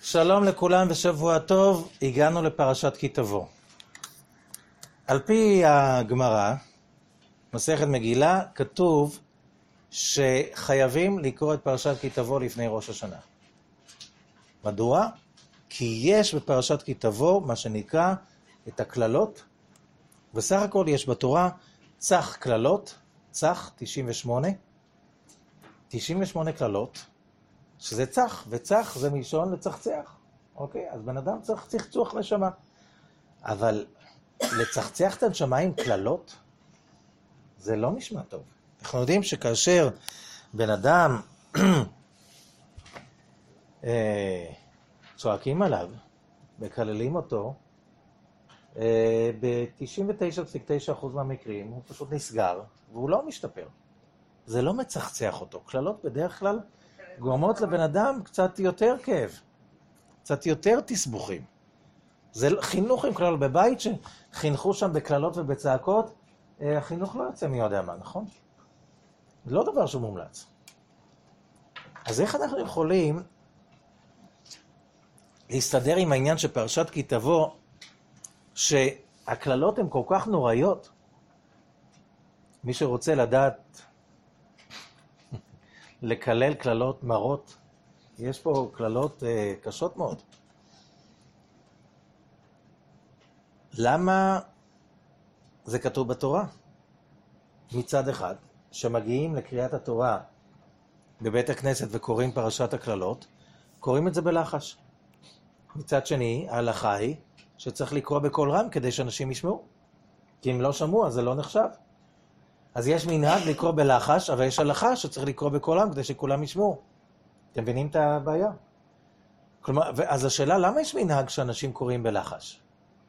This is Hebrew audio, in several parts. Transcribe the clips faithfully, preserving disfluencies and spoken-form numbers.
שלום לכולם ושבוע טוב, הגענו לפרשת כי תבוא. על פי הגמרא, מסכת מגילה, כתוב שחייבים לקרוא את פרשת כי תבוא לפני ראש השנה. מדוע? כי יש בפרשת כי תבוא מה שנקרא את הכללות, בסך הכל יש בתורה צח כללות, צח תשעים ושמונה, תשעים ושמונה כללות, שזה צח, וצח זה מלשון לצחצח. אוקיי? אז בן אדם צריך צחצוח נשמה. אבל לצחצח את הנשמה עם כללות, זה לא נשמע טוב. אנחנו יודעים שכאשר בן אדם צועקים עליו, מקללים אותו, ב-תשעים ותשע נקודה תשע אחוז מהמקרים הוא פשוט נסגר, והוא לא משתפר. זה לא מצחצח אותו. כללות בדרך כלל גורמות לבן אדם קצת יותר כאב, קצת יותר תסבוכים. זה חינוך עם כלל בבית שחינכו שם בכללות ובצעקות, החינוך לא יוצא מי יודע מה, נכון? זה לא דבר שהוא מומלץ. אז איך אנחנו יכולים להסתדר עם העניין שפרשת כי תבוא, שהכללות הן כל כך נוראיות? מי שרוצה לדעת לקלל כללות מרות, יש פה כללות אה, קשות מאוד. למה זה כתוב בתורה? מצד אחד, שמגיעים לקריאת התורה בבית הכנסת וקוראים פרשת הכללות, קוראים את זה בלחש. מצד שני, ההלכה היא שצריך לקרוא בקול רם כדי שאנשים ישמעו. כי אם לא שמעו, אז זה לא נחשב. אז יש מנהג לקרוא בלחש, אבל יש הלכה שצריך לקרוא בקול רם כדי שכולם ישמעו. אתם מבינים את הבעיה? כלומר, אז השאלה, למה יש מנהג שאנשים קוראים בלחש?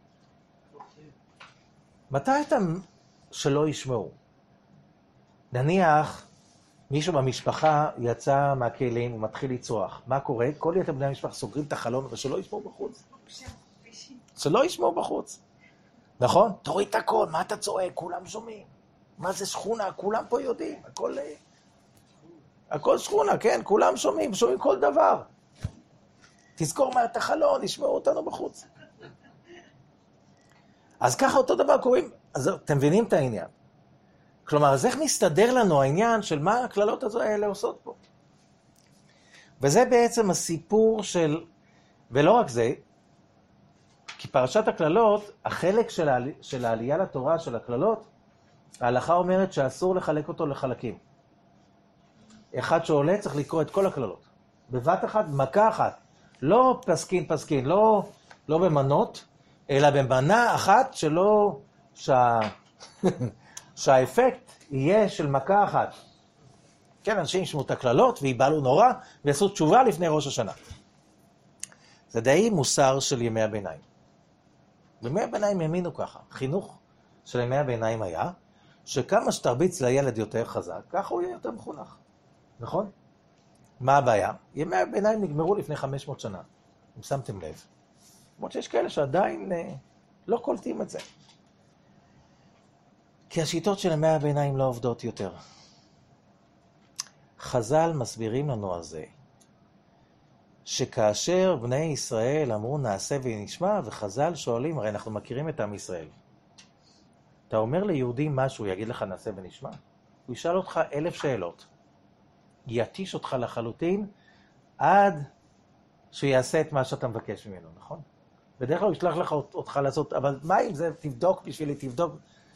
מתי אתם שלא ישמעו? נניח, מישהו במשפחה יצא מהכלים ומתחיל לצרוח. מה קורה? כל יתר בני המשפחה סוגרים את החלון ושלא ישמעו בחוץ. שלא ישמעו בחוץ. נכון? תוריד את הכל, מה אתה צועק? כולם שומעים. מה זה שכונה? כולם פה יודעים. הכל, הכל שכונה, כן? כולם שומעים, שומעים כל דבר. תזכור מה את החלון, ישמעו אותנו בחוץ. אז ככה אותו דבר קוראים. אז אתם מבינים את העניין. כלומר, אז איך מסתדר לנו העניין של מה הכללות האלה עושות פה? וזה בעצם הסיפור של, ולא רק זה, כי פרשת הכללות, החלק של, העל... של העלייה לתורה של הכללות, ההלכה אומרת שאסור לחלק אותו לחלקים. אחד שעולה צריך לקרוא את כל הכללות. בבת אחת, מכה אחת. לא פסקין פסקין, לא, לא במנות, אלא במנה אחת שלא, שה... שהאפקט יהיה של מכה אחת. כן, אנשים ישמעו את הכללות ויבעלו נורא ויעשו תשובה לפני ראש השנה. זה די מוסר של ימי הביניים. בימי הביניים האמינו ככה. חינוך של ימי הביניים היה שכמה שתרביץ לילד יותר חזק, ככה הוא יהיה יותר מחונך. נכון? מה הבעיה? ימי הביניים נגמרו לפני חמש מאות שנה. אם שמתם לב. למרות שיש כאלה שעדיין אה, לא קולטים את זה. כי השיטות של ימי הביניים לא עובדות יותר. חז"ל מסבירים לנו על זה, שכאשר בני ישראל אמרו נעשה ונשמע, וחז"ל שואלים, הרי אנחנו מכירים את עם ישראל. אתה אומר ליהודי משהו, יגיד לך נעשה ונשמע? הוא ישאל אותך אלף שאלות. יתיש אותך לחלוטין, עד שיעשה את מה שאתה מבקש ממנו, נכון? בדרך כלל הוא ישלח לך אותך לעשות, אבל מה אם זה תבדוק בשבילי, תבדוק.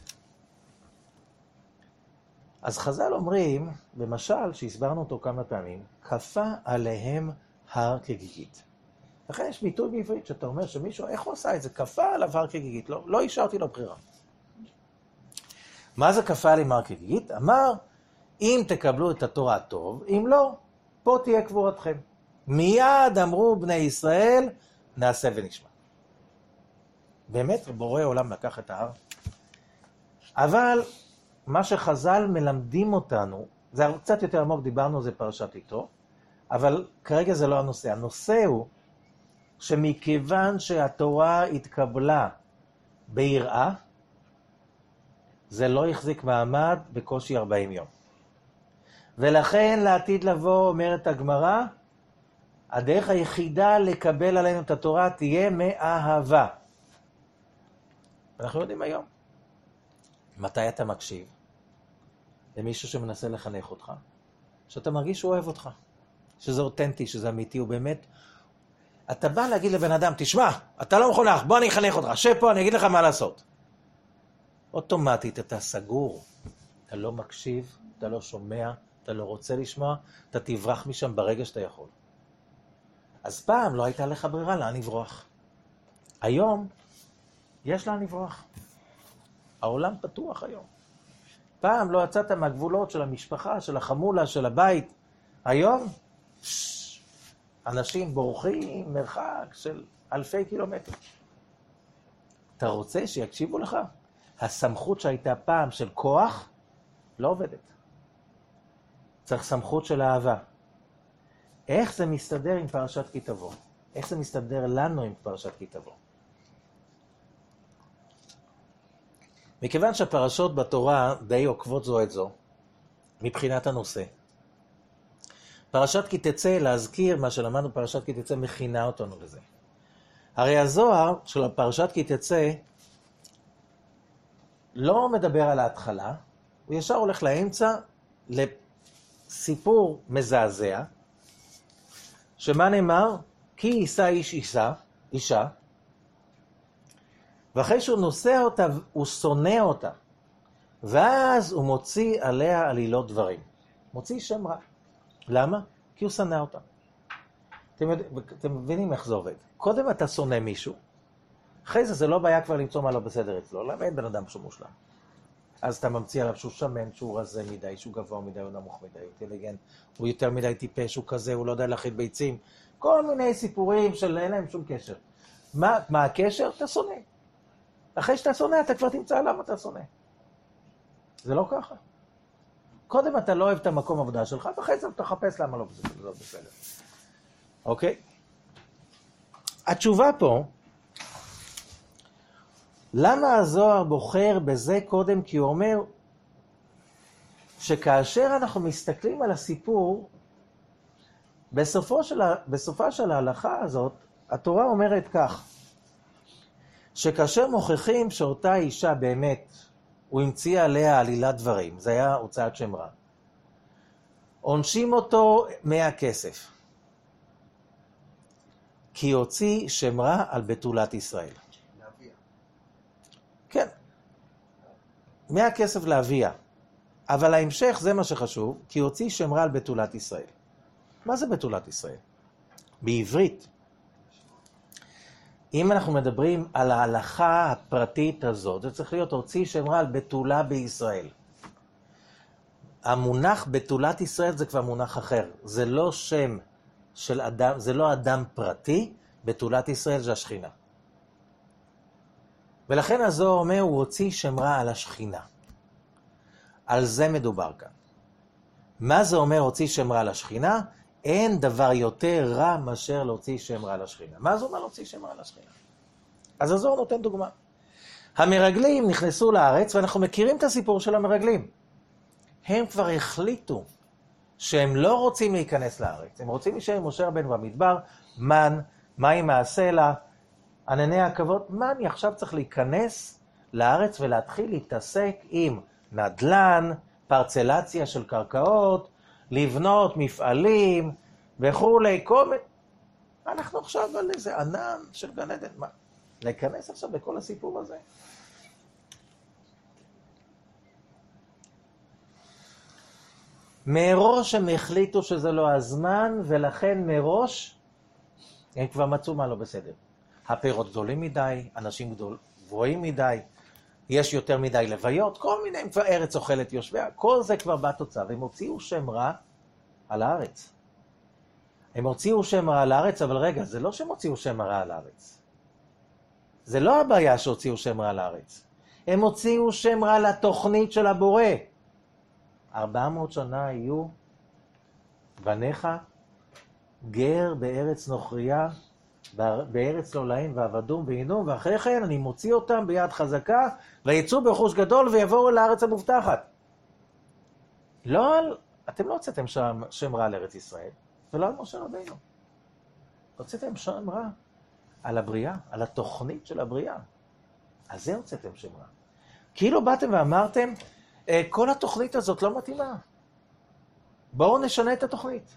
אז חז"ל אומרים, במשל, שהסברנו אותו כמה פעמים, כפה עליהם הר כגיגית. לכן יש ביטוי בעברית שאתה אומר שמישהו, איך הוא עשה את זה? כפה עליו הר כגיגית, לא, לא השארתי לו בחירה. מה זה כפה עליהם הר כגיגית? אמר, אם תקבלו את התורה טוב, אם לא, פה תהיה קבורתכם. מיד אמרו בני ישראל, נעשה ונשמע. באמת, בורא עולם לקח את ההר. אבל מה שחז"ל מלמדים אותנו, זה קצת יותר עמוק, דיברנו על זה פרשת איתו, אבל כרגע זה לא הנושא. הנושא הוא שמכיוון שהתורה התקבלה ביראה, זה לא יחזיק מעמד בקושי ארבעים יום. ולכן לעתיד לבוא, אומרת הגמרא, הדרך היחידה לקבל עלינו את התורה תהיה מאהבה. אנחנו יודעים היום. מתי אתה מקשיב? למישהו שמנסה לחנך אותך. שאתה מרגיש שהוא אוהב אותך. שזה אותנטי, שזה אמיתי, הוא באמת... אתה בא להגיד לבן אדם, תשמע, אתה לא מחונך, בוא אני אחנך אותך, שב פה, אני אגיד לך מה לעשות. אוטומטית אתה סגור, אתה לא מקשיב, אתה לא שומע, אתה לא רוצה לשמוע, אתה תברח משם ברגע שאתה יכול. אז פעם לא הייתה לך ברירה לאן לברוח. היום יש לאן לברוח. העולם פתוח היום. פעם לא יצאת מהגבולות של המשפחה, של החמולה, של הבית. היום אנשים בורחים מרחק של אלפי קילומטרים. אתה רוצה שיקשיבו לך? הסמכות שהייתה פעם של כוח לא עובדת. צריך סמכות של אהבה. איך זה מסתדר עם פרשת כי תבוא? איך זה מסתדר לנו עם פרשת כי תבוא? מכיוון שהפרשות בתורה די עוקבות זו את זו, מבחינת הנושא, פרשת כי תצא, להזכיר מה שלמדנו פרשת כי תצא, מכינה אותנו לזה. הרי הזוהר של פרשת כי תצא לא מדבר על ההתחלה, הוא ישר הולך לאמצע לסיפור מזעזע, שמה נאמר? כי יישא איש אישה, אישה, ואחרי שהוא נושא אותה, הוא שונא אותה, ואז הוא מוציא עליה עלילות דברים. מוציא שם רע. למה? כי הוא שונא אותה. אתם, אתם מבינים איך זה עובד. קודם אתה שונא מישהו, אחרי זה זה לא בעיה כבר למצוא מה לא בסדר אצלו, למה אין בן אדם שהוא מושלם. אז אתה ממציא עליו שהוא שמן, שהוא רזה מדי, שהוא גבוה מדי, הוא נמוך מדי, הוא אינטליגנט, הוא יותר מדי טיפש, הוא כזה, הוא לא יודע להכיל ביצים. כל מיני סיפורים של אין להם שום קשר. מה, מה הקשר? אתה שונא. אחרי שאתה שונא, אתה כבר תמצא למה אתה שונא. זה לא ככה. קודם אתה לא אוהב את המקום עבודה שלך, ואחרי זה אתה חפש למה לא בסדר. לא בסדר. אוקיי? התשובה פה, למה הזוהר בוחר בזה קודם? כי הוא אומר שכאשר אנחנו מסתכלים על הסיפור, בסופו של, בסופה של ההלכה הזאת, התורה אומרת כך, שכאשר מוכיחים שאותה אישה באמת, הוא המציא עליה עלילת דברים, זה היה הוצאת שם רע, עונשים אותו מהכסף, כי הוציא שם רע על בתולת ישראל. כן, מהכסף להביאה. אבל ההמשך זה מה שחשוב, כי הוציא שם רע על בתולת ישראל. מה זה בתולת ישראל? בעברית. אם אנחנו מדברים על ההלכה הפרטית הזאת, זה צריך להיות הוציא שם רע על בתולה בישראל. המונח בתולת ישראל זה כבר מונח אחר. זה לא שם של אדם, זה לא אדם פרטי, בתולת ישראל זה השכינה. ולכן הזוהר אומר, הוא הוציא שם רע על השכינה. על זה מדובר כאן. מה זה אומר הוציא שם רע על השכינה? אין דבר יותר רע מאשר להוציא שם רע על השכינה. מה זה אומר להוציא שם רע על השכינה? אז הזוהר נותן דוגמה. המרגלים נכנסו לארץ, ואנחנו מכירים את הסיפור של המרגלים. הם כבר החליטו שהם לא רוצים להיכנס לארץ. הם רוצים להישאר עם משה רבנו במדבר, מן, מים מהסלע, ענני הכבוד. מה אני עכשיו צריך להיכנס לארץ ולהתחיל להתעסק עם נדלן, פרצלציה של קרקעות, לבנות מפעלים וכולי, כל מיני. אנחנו עכשיו על איזה ענן של גן עדן. מה? להיכנס עכשיו לכל הסיפור הזה? מראש הם החליטו שזה לא הזמן, ולכן מראש הם כבר מצאו מה לא בסדר. הפירות גדולים מדי, אנשים גדול, גבוהים מדי, יש יותר מדי לוויות, כל מיני, הם כבר ארץ אוכלת יושביה, כל זה כבר בא תוצאה, והם הוציאו שם רע על הארץ. הם הוציאו שם רע על הארץ, אבל רגע, זה לא שהם הוציאו שם רע על הארץ. זה לא הבעיה שהוציאו שם רע על הארץ. הם הוציאו שם רע לתוכנית של הבורא. ארבע מאות שנה יהיו בניך גר בארץ נוכריה, בארץ לא להם ועבדום ועינום, ואחרי כן אני מוציא אותם ביד חזקה, ויצאו ברכוש גדול ויבואו לארץ המובטחת. לא על, אתם לא הוצאתם שם, שם רע לארץ ישראל, ולא על משה רבינו. הוצאתם שם רע על הבריאה, על התוכנית של הבריאה. על זה הוצאתם שם רע. כאילו באתם ואמרתם, כל התוכנית הזאת לא מתאימה. בואו נשנה את התוכנית.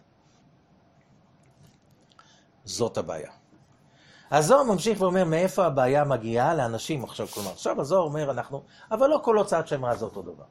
זאת הבעיה. הזוהר ממשיך ואומר מאיפה הבעיה מגיעה לאנשים עכשיו. כלומר, עכשיו הזוהר אומר אנחנו, אבל לא כל הוצאת שם רע זה אותו דבר.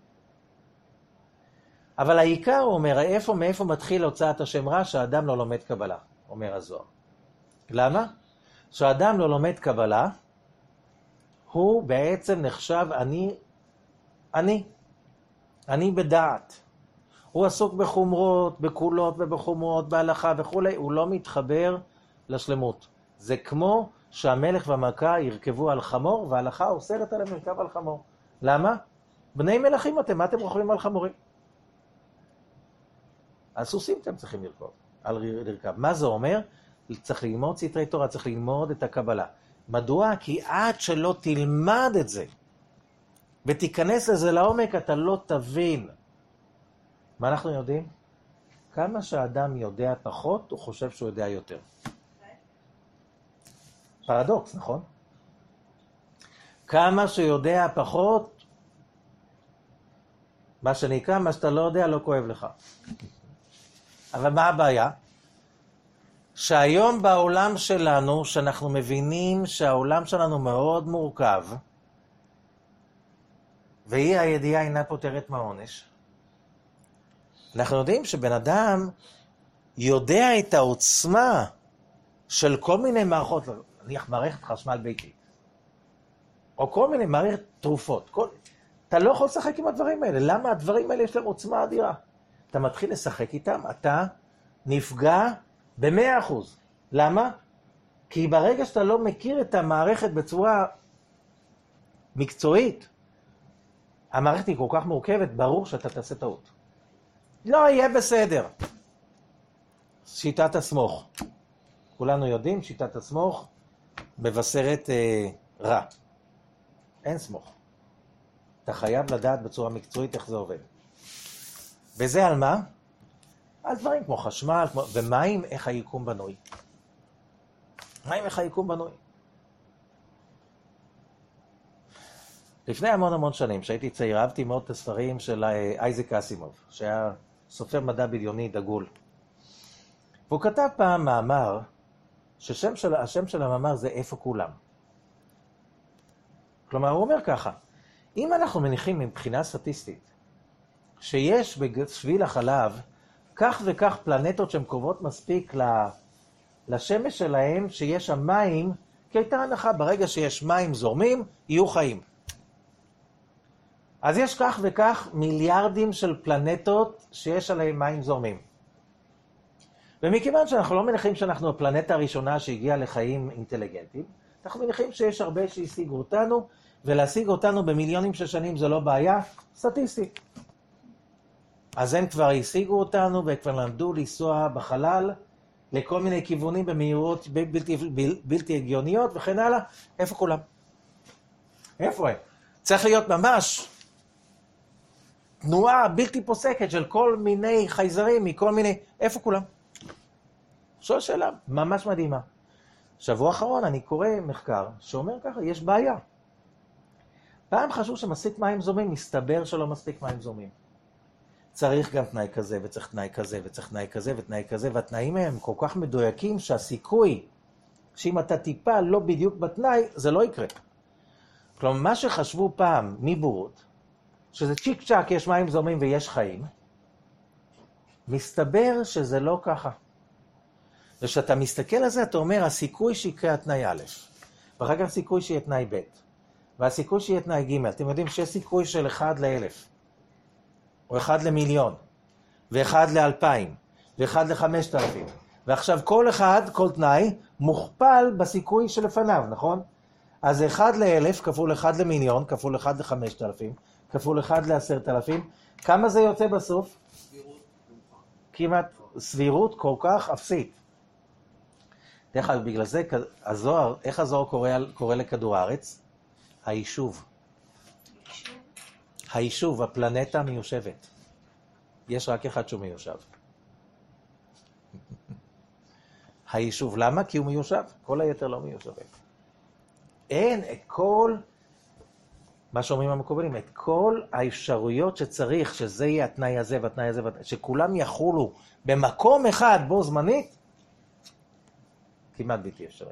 אבל העיקר הוא אומר, איפה, מאיפה מתחיל הוצאת השם רע שהאדם לא לומד קבלה, אומר הזוהר. למה? שהאדם לא לומד קבלה, הוא בעצם נחשב אני, אני, אני בדעת. הוא עסוק בחומרות, בקולות ובחומרות, בהלכה וכו', הוא לא מתחבר לשלמות. זה כמו שהמלך והמלכה ירכבו על חמור, וההלכה אוסרת עליהם לרכב על חמור. למה? בני מלכים אתם, מה אתם רוכבים על חמורים? על סוסים אתם צריכים לרכוב, על לרכב. מה זה אומר? צריך ללמוד סתרי תורה, צריך ללמוד את הקבלה. מדוע? כי עד שלא תלמד את זה, ותיכנס לזה לעומק, אתה לא תבין. מה אנחנו יודעים? כמה שהאדם יודע פחות, הוא חושב שהוא יודע יותר. פרדוקס, נכון? כמה שיודע פחות, מה שנקרא, מה שאתה לא יודע, לא כואב לך. אבל מה הבעיה? שהיום בעולם שלנו, שאנחנו מבינים שהעולם שלנו מאוד מורכב, והיא הידיעה אינה פותרת מהעונש, אנחנו יודעים שבן אדם יודע את העוצמה של כל מיני מערכות, נניח מערכת חשמל ביתית, או כל מיני מערכת תרופות. כל... אתה לא יכול לשחק עם הדברים האלה. למה הדברים האלה יש להם עוצמה אדירה? אתה מתחיל לשחק איתם, אתה נפגע ב-מאה אחוז. למה? כי ברגע שאתה לא מכיר את המערכת בצורה מקצועית, המערכת היא כל כך מורכבת, ברור שאתה תעשה טעות. לא יהיה בסדר. שיטת הסמוך. כולנו יודעים, שיטת הסמוך מבשרת אה, רע. אין סמוך. אתה חייב לדעת בצורה מקצועית איך זה עובד. וזה על מה? על דברים כמו חשמל, כמו... ומים, איך היקום בנוי. מים, איך היקום בנוי. לפני המון המון שנים, שהייתי צעיר, אהבתי מאוד את הספרים של אייזק אסימוב, שהיה סופר מדע בדיוני דגול. והוא כתב פעם מאמר, שהשם של, השם של המאמר זה איפה כולם. כלומר, הוא אומר ככה, אם אנחנו מניחים מבחינה סטטיסטית, שיש בשביל החלב, כך וכך פלנטות שהן קרובות מספיק לשמש שלהם, שיש שם מים, כי הייתה הנחה, ברגע שיש מים זורמים, יהיו חיים. אז יש כך וכך מיליארדים של פלנטות שיש עליהם מים זורמים. ומכיוון שאנחנו לא מניחים שאנחנו הפלנטה הראשונה שהגיעה לחיים אינטליגנטיים, אנחנו מניחים שיש הרבה שהשיגו אותנו, ולהשיג אותנו במיליונים של שנים זה לא בעיה סטטיסטית. אז הם כבר השיגו אותנו וכבר למדו לנסוע בחלל לכל מיני כיוונים במהירות בלתי, בלתי הגיוניות וכן הלאה. איפה כולם? איפה הם? צריך להיות ממש תנועה בלתי פוסקת של כל מיני חייזרים מכל מיני... איפה כולם? זו שאלה ממש מדהימה. שבוע אחרון אני קורא מחקר שאומר ככה, יש בעיה. פעם חשוב שמספיק מים זורמים, מסתבר שלא מספיק מים זורמים. צריך גם תנאי כזה, וצריך תנאי כזה, וצריך תנאי כזה, ותנאי כזה, והתנאים הם כל כך מדויקים שהסיכוי שאם אתה טיפה לא בדיוק בתנאי, זה לא יקרה. כלומר, מה שחשבו פעם מבורות, שזה צ'יק צ'ק, יש מים זורמים ויש חיים, מסתבר שזה לא ככה. וכשאתה מסתכל על זה, אתה אומר, הסיכוי שיקרה התנאי א', ואחר כך הסיכוי שיהיה תנאי ב', והסיכוי שיהיה תנאי ג'. אתם יודעים שיש סיכוי של אחד לאלף, או אחד למיליון, ואחד לאלפיים, ואחד לחמשת אלפים. ועכשיו כל אחד, כל תנאי, מוכפל בסיכוי שלפניו, נכון? אז אחד לאלף, כפול אחד למיליון, כפול אחד לחמשת אלפים, כפול אחד לעשרת אלפים. כמה זה יוצא בסוף? סבירות. כמעט סבירות כל כך אפסית. דרך אגב, בגלל זה, הזוהר, איך הזוהר קורא, קורא לכדור הארץ? היישוב. היישוב, הפלנטה היישוב. למה? כי הוא מיושב. כל היתר לא מיושבים. אין את כל, מה שאומרים המקובלים, את כל האפשרויות שצריך, שזה יהיה התנאי הזה והתנאי הזה, שכולם יחולו במקום אחד בו זמנית, כמעט בלתי אפשרי.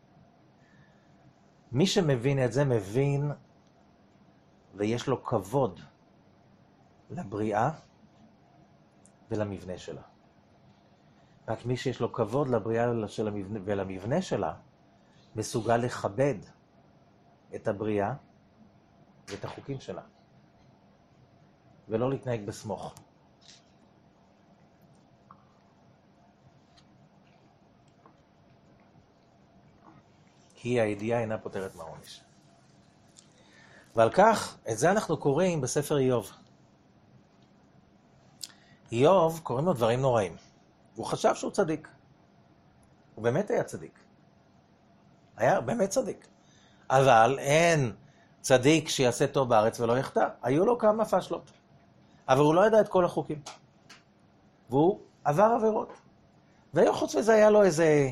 מי שמבין את זה מבין, ויש לו כבוד לבריאה ולמבנה שלה. רק מי שיש לו כבוד לבריאה של המבנה, ולמבנה שלה, מסוגל לכבד את הבריאה ואת החוקים שלה. ולא להתנהג בסמוך. כי הידיעה אינה פותרת מהעונש. ועל כך, את זה אנחנו קוראים בספר איוב. איוב קוראים לו דברים נוראים. והוא חשב שהוא צדיק. הוא באמת היה צדיק. היה באמת צדיק. אבל אין צדיק שיעשה טוב בארץ ולא יחטא. היו לו כמה פשלות. אבל הוא לא ידע את כל החוקים. והוא עבר עבירות. וחוץ מזה היה לו איזה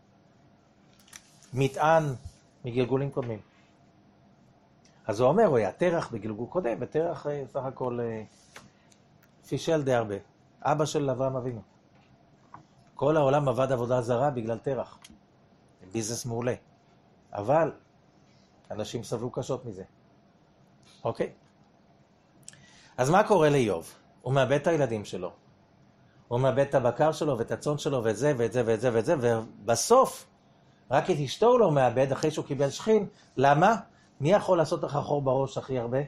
מטען מגלגולים קודמים. אז הוא אומר, הוא היה תרח בגלגול קודם, ותרח סך הכל פישל די הרבה. אבא של אברהם אבינו. כל העולם עבד עבודה זרה בגלל תרח. ביזנס מעולה. אבל אנשים סבלו קשות מזה. אוקיי? אז מה קורה לאיוב? הוא מאבד את הילדים שלו. הוא מאבד את הבקר שלו ואת הצאן שלו ואת זה ואת זה ואת זה ואת זה, ובסוף רק את אשתו הוא לא מאבד אחרי שהוא קיבל שכין. למה? מי יכול לעשות לך חור בראש הכי הרבה?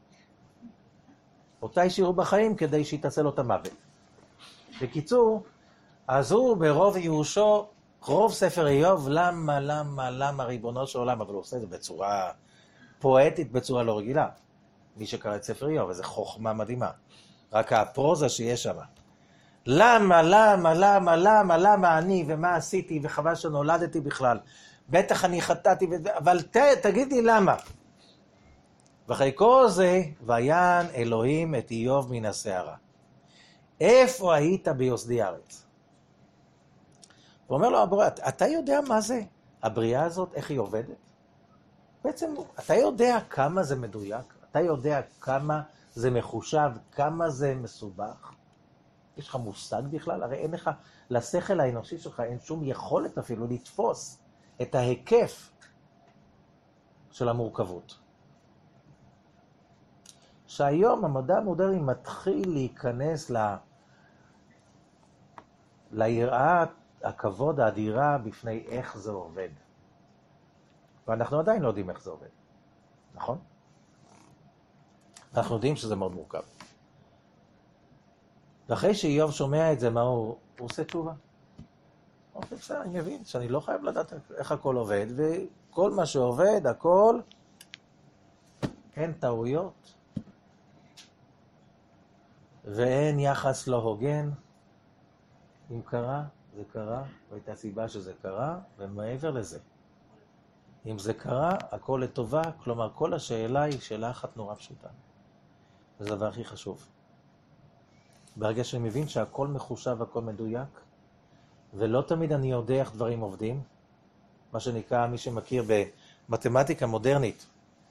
אותה השאירו בחיים כדי שהיא תעשה לו את המוות. בקיצור, אז הוא ברוב ייאושו, רוב ספר איוב, למה, למה, למה ריבונו של עולם, אבל הוא עושה את זה בצורה פואטית, בצורה לא רגילה. מי שקרא את ספר איוב, איזו חוכמה מדהימה. רק הפרוזה שיש שם. למה, למה, למה, למה, למה אני ומה עשיתי וחבל שנולדתי בכלל. בטח אני חטאתי, אבל ת, תגיד לי למה. ואחרי כל זה, ויען אלוהים את איוב מן הסערה. איפה היית ביוסדי ארץ? הוא אומר לו, הבורא, אתה יודע מה זה? הבריאה הזאת, איך היא עובדת? בעצם, אתה יודע כמה זה מדויק? אתה יודע כמה זה מחושב? כמה זה מסובך? יש לך מושג בכלל? הרי אין לך, לשכל האנושי שלך אין שום יכולת אפילו לתפוס את ההיקף של המורכבות. שהיום המדע המודרני מתחיל להיכנס ל... ליראה הכבוד האדירה בפני איך זה עובד. ואנחנו עדיין לא יודעים איך זה עובד. נכון? אנחנו יודעים שזה מאוד מורכב. ואחרי שאיוב שומע את זה, מה הוא? הוא עושה תשובה. הוא עושה בסדר, אני מבין שאני לא חייב לדעת איך הכל עובד, וכל מה שעובד, הכל, אין טעויות, ואין יחס לא הוגן. אם קרה, זה קרה, והייתה סיבה שזה קרה, ומעבר לזה. אם זה קרה, הכל לטובה, כלומר, כל השאלה היא שאלה אחת נורא פשוטה. זה הדבר הכי חשוב. ברגע שאני מבין שהכל מחושב והכל מדויק, ולא תמיד אני יודע איך דברים עובדים, מה שנקרא, מי שמכיר במתמטיקה מודרנית,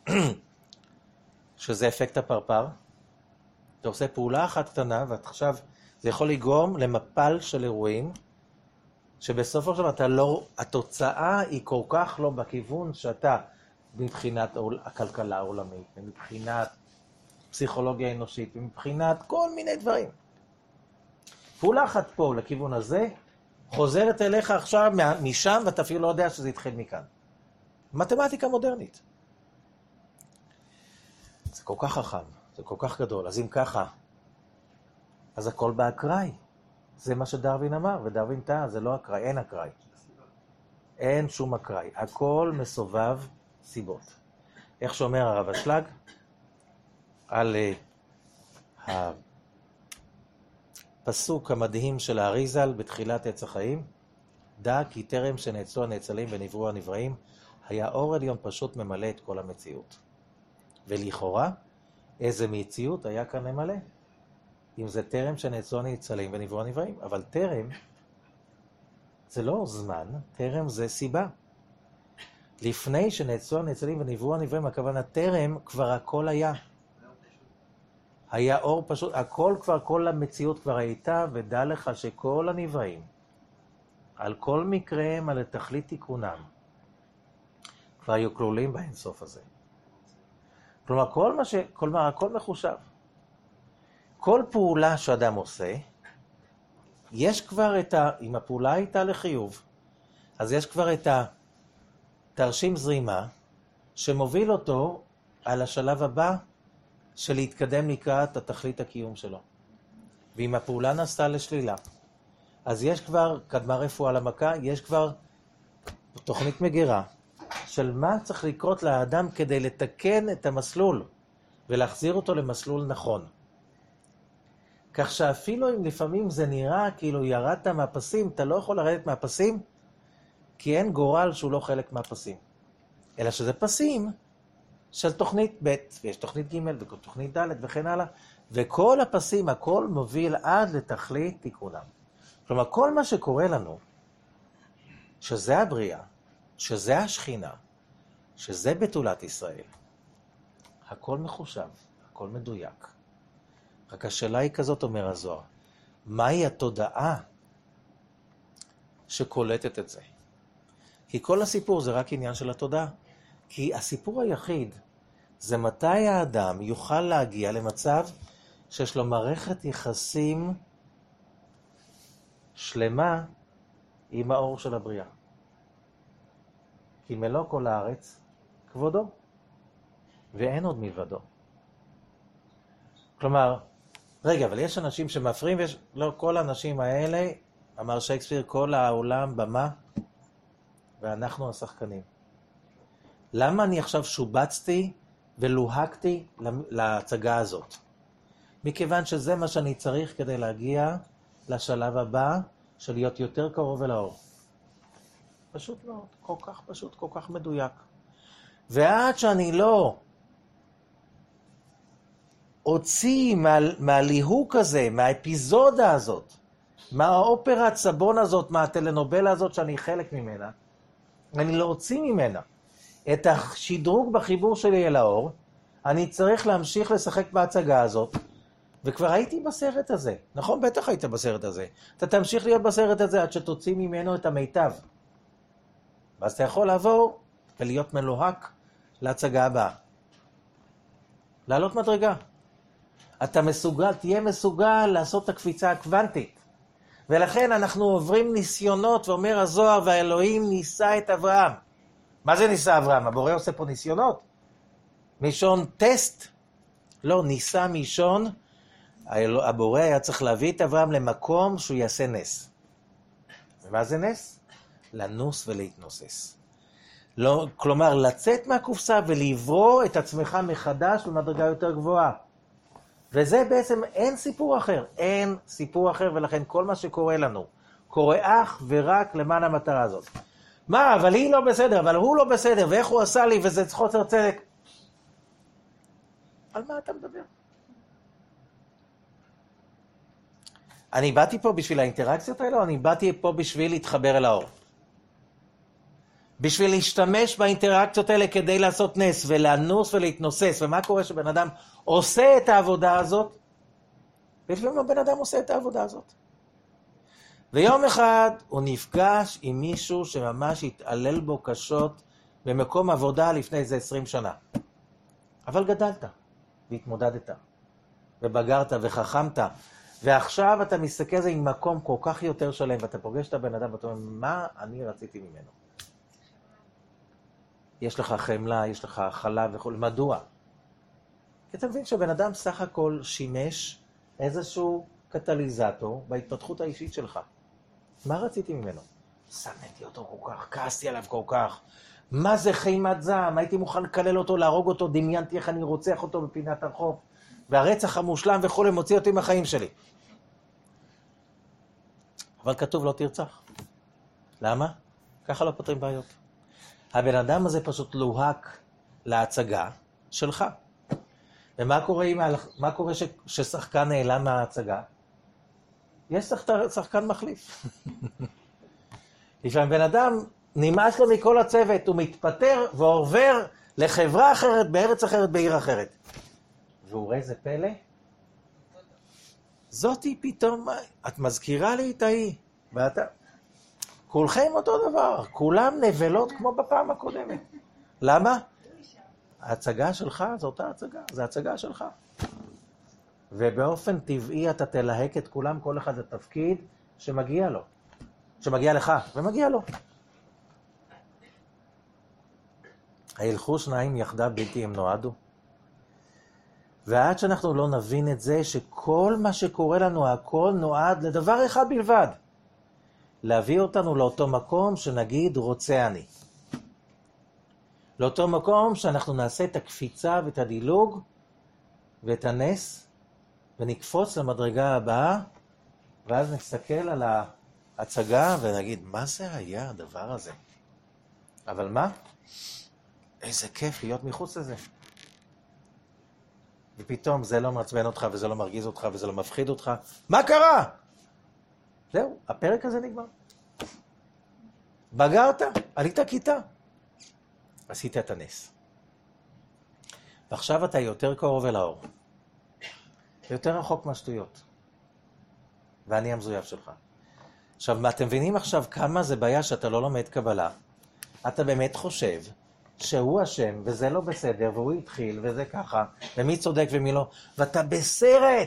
שזה אפקט הפרפר, אתה עושה פעולה אחת קטנה, ועכשיו זה יכול לגרום למפל של אירועים, שבסופו של דבר אתה לא, התוצאה היא כל כך לא בכיוון שאתה, מבחינת הכלכלה העולמית, מבחינת פסיכולוגיה אנושית, מבחינת כל מיני דברים. פעולה אחת פה לכיוון הזה, חוזרת אליך עכשיו משם, ואתה אפילו לא יודע שזה התחיל מכאן. מתמטיקה מודרנית. זה כל כך חכם, זה כל כך גדול. אז אם ככה, אז הכל באקראי. זה מה שדרווין אמר, ודרווין טעה, זה לא אקראי, אין אקראי. אין שום אקראי. הכל מסובב סיבות. איך שאומר הרב אשלג, על uh, הפסוק המדהים של האריזל בתחילת עץ החיים, דע כי טרם שנעצו הנאצלים ונבראו הנבראים, היה אור עליון פשוט ממלא את כל המציאות. ולכאורה, איזה מציאות היה כאן ממלא? אם זה טרם שנעצו הנאצלים ונבראו הנבראים. אבל טרם זה לא זמן, טרם זה סיבה. לפני שנעצו הנצלים ונבראו הנבראים, הכוונה טרם, כבר הכל היה. היה אור פשוט, הכל כבר, כל המציאות כבר הייתה, ודע לך שכל הנבראים, על כל מקריהם, על תכלית תיקונם, כבר היו כלולים באינסוף הזה. כלומר, כל מה ש... כלומר, הכל מחושב. כל פעולה שאדם עושה, יש כבר את ה... אם הפעולה הייתה לחיוב, אז יש כבר את התרשים זרימה, שמוביל אותו על השלב הבא, של להתקדם לקראת התכלית הקיום שלו. ואם הפעולה נעשתה לשלילה, אז יש כבר, קדמה רפואה למכה, יש כבר תוכנית מגירה, של מה צריך לקרות לאדם כדי לתקן את המסלול, ולהחזיר אותו למסלול נכון. כך שאפילו אם לפעמים זה נראה כאילו ירדת מהפסים, אתה לא יכול לרדת מהפסים, כי אין גורל שהוא לא חלק מהפסים. אלא שזה פסים של תוכנית ב', ויש תוכנית ג' ותוכנית ד' וכן הלאה, וכל הפסים, הכל מוביל עד לתכלית תיקונם. כלומר, כל מה שקורה לנו, שזה הבריאה, שזה השכינה, שזה בתולת ישראל, הכל מחושב, הכל מדויק. רק השאלה היא כזאת, אומר הזוהר, מהי התודעה שקולטת את זה? כי כל הסיפור זה רק עניין של התודעה. כי הסיפור היחיד זה מתי האדם יוכל להגיע למצב שיש לו מערכת יחסים שלמה עם האור של הבריאה. כי מלוא כל הארץ כבודו, ואין עוד מלבדו. כלומר, רגע, אבל יש אנשים שמפריעים, ויש... לא, כל האנשים האלה, אמר שייקספיר, כל העולם במה, ואנחנו השחקנים. למה אני עכשיו שובצתי ולוהקתי להצגה הזאת? מכיוון שזה מה שאני צריך כדי להגיע לשלב הבא של להיות יותר קרוב אל האור. פשוט מאוד, כל כך פשוט, כל כך מדויק. ועד שאני לא הוציא מה, מהליהוק הזה, מהאפיזודה הזאת, מהאופרת סבון הזאת, מהטלנובלה הזאת שאני חלק ממנה, אני לא הוציא ממנה את השדרוג בחיבור שלי אל האור, אני צריך להמשיך לשחק בהצגה הזאת, וכבר הייתי בסרט הזה. נכון? בטח היית בסרט הזה. אתה תמשיך להיות בסרט הזה עד שתוציא ממנו את המיטב. ואז אתה יכול לעבור ולהיות מלוהק להצגה הבאה. לעלות מדרגה. אתה מסוגל, תהיה מסוגל לעשות את הקפיצה הקוונטית. ולכן אנחנו עוברים ניסיונות, ואומר הזוהר, והאלוהים ניסה את אברהם. מה זה ניסה אברהם? הבורא עושה פה ניסיונות. מישון טסט. לא, ניסה מישון. הבורא היה צריך להביא את אברהם למקום שהוא יעשה נס. ומה זה נס? לנוס ולהתנוסס. לא, כלומר, לצאת מהקופסה ולברוא את עצמך מחדש במדרגה יותר גבוהה. וזה בעצם אין סיפור אחר. אין סיפור אחר, ולכן כל מה שקורה לנו, קורה אך ורק למען המטרה הזאת. מה, אבל היא לא בסדר, אבל הוא לא בסדר, ואיך הוא עשה לי, וזה חוסר צדק. על מה אתה מדבר? אני באתי פה בשביל האינטראקציות האלה, או אני באתי פה בשביל להתחבר אל האור? בשביל להשתמש באינטראקציות האלה כדי לעשות נס, ולאנוס ולהתנוסס. ומה קורה שבן אדם עושה את העבודה הזאת? ולפעמים הבן אדם עושה את העבודה הזאת. ויום אחד הוא נפגש עם מישהו שממש התעלל בו קשות במקום עבודה לפני איזה עשרים שנה. אבל גדלת, והתמודדת, ובגרת, וחכמת, ועכשיו אתה מסתכל על זה עם מקום כל כך יותר שלם, ואתה פוגש את הבן אדם, ואתה אומר, מה אני רציתי ממנו? יש לך חמלה, יש לך הכלה וכו'. מדוע? כי אתה מבין שבן אדם סך הכל שימש איזשהו קטליזטור בהתפתחות האישית שלך. מה רציתי ממנו? שנאתי אותו כל כך, כעסתי עליו כל כך. מה זה חימת זעם? הייתי מוכן לקלל אותו, להרוג אותו, דמיינתי איך אני רוצח אותו בפינת הרחוב. והרצח המושלם וכו' מוציא אותי מהחיים שלי. אבל כתוב לא תרצח. למה? ככה לא פותרים בעיות. הבן אדם הזה פשוט לוהק להצגה שלך. ומה קורה, עם, מה קורה ש, ששחקן נעלם מההצגה? יש שחקן, שחקן מחליף. לפעמים בן אדם נמאס לו מכל הצוות, הוא מתפטר ועובר לחברה אחרת, בארץ אחרת, בעיר אחרת. והוא רואה איזה פלא? זאתי פתאום, את מזכירה לי את ההיא, ואתה... כולכם אותו דבר, כולם נבלות כמו בפעם הקודמת. למה? ההצגה שלך, זו אותה הצגה, זו הצגה שלך. ובאופן טבעי אתה תלהק את כולם, כל אחד התפקיד שמגיע לו. שמגיע לך, ומגיע לו. הילכו שניים יחדיו בלתי הם נועדו. ועד שאנחנו לא נבין את זה, שכל מה שקורה לנו, הכל נועד לדבר אחד בלבד. להביא אותנו לאותו מקום שנגיד רוצה אני. לאותו מקום שאנחנו נעשה את הקפיצה ואת הדילוג ואת הנס, ונקפוץ למדרגה הבאה, ואז נסתכל על ההצגה ונגיד, מה זה היה הדבר הזה? אבל מה? איזה כיף להיות מחוץ לזה. ופתאום זה לא מעצבן אותך, וזה לא מרגיז אותך, וזה לא מפחיד אותך. מה קרה? זהו, הפרק הזה נגמר. בגרת, עלית כיתה. עשית את הנס. ועכשיו אתה יותר קרוב אל האור. יותר רחוק מהשטויות. ואני המזויף שלך. עכשיו, מה, אתם מבינים עכשיו כמה זה בעיה שאתה לא לומד קבלה? אתה באמת חושב שהוא אשם, וזה לא בסדר, והוא התחיל, וזה ככה, ומי צודק ומי לא, ואתה בסרט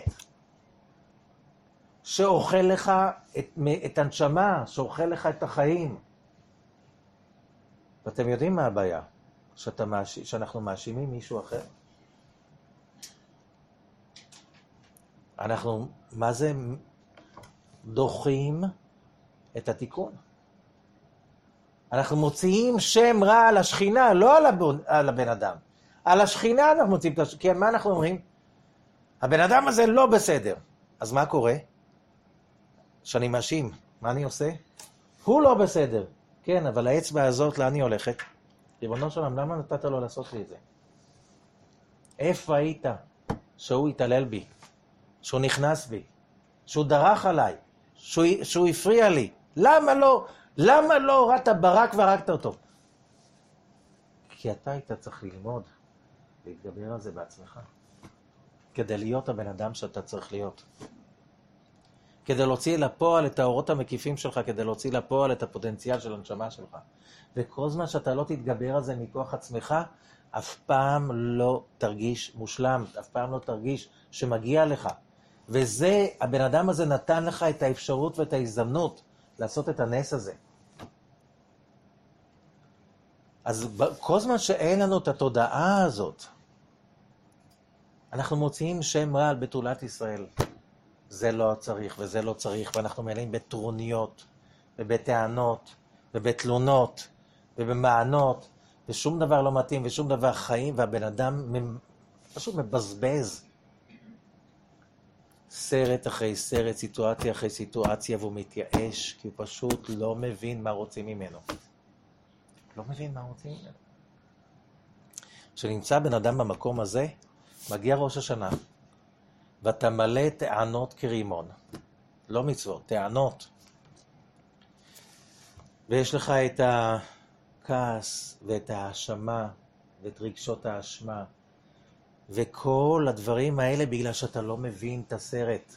שאוכל לך את, את הנשמה, שאוכל לך את החיים. ואתם יודעים מה הבעיה? שאתה מאש... שאנחנו מאשימים מישהו אחר? אנחנו, מה זה דוחים את התיקון? אנחנו מוציאים שם רע על השכינה, לא על, הבון, על הבן אדם. על השכינה אנחנו מוציאים את השכינה. כי מה אנחנו אומרים? הבן אדם הזה לא בסדר. אז מה קורה? שאני מאשים. מה אני עושה? הוא לא בסדר. כן, אבל האצבע הזאת, לאן היא הולכת? ריבונו של עולם, למה נתת לו לעשות לי את זה? איפה היית שהוא התעלל בי? שהוא נכנס בי? שהוא דרך עליי? שהוא, שהוא הפריע לי? למה לא? למה לא הורדת ברק והרגת אותו? כי אתה היית צריך ללמוד, להתגבר על זה בעצמך. כדי להיות הבן אדם שאתה צריך להיות. כדי להוציא לפועל את האורות המקיפים שלך, כדי להוציא לפועל את הפוטנציאל של הנשמה שלך. וכל זמן שאתה לא תתגבר על זה מכוח עצמך, אף פעם לא תרגיש מושלם, אף פעם לא תרגיש שמגיע לך. וזה, הבן אדם הזה נתן לך את האפשרות ואת ההזדמנות לעשות את הנס הזה. אז כל זמן שאין לנו את התודעה הזאת, אנחנו מוציאים שם רע על בתולת ישראל. זה לא צריך וזה לא צריך, ואנחנו מלאים בטרוניות, ובטענות, ובתלונות, ובמענות, ושום דבר לא מתאים, ושום דבר חיים, והבן אדם פשוט מבזבז. סרט אחרי סרט, סיטואציה אחרי סיטואציה, והוא מתייאש, כי הוא פשוט לא מבין מה רוצים ממנו. לא מבין מה רוצים ממנו. כשנמצא בן אדם במקום הזה, מגיע ראש השנה, ואתה מלא טענות כרימון. לא מצוות, טענות. ויש לך את הכעס, ואת האשמה, ואת רגשות האשמה, וכל הדברים האלה בגלל שאתה לא מבין את הסרט.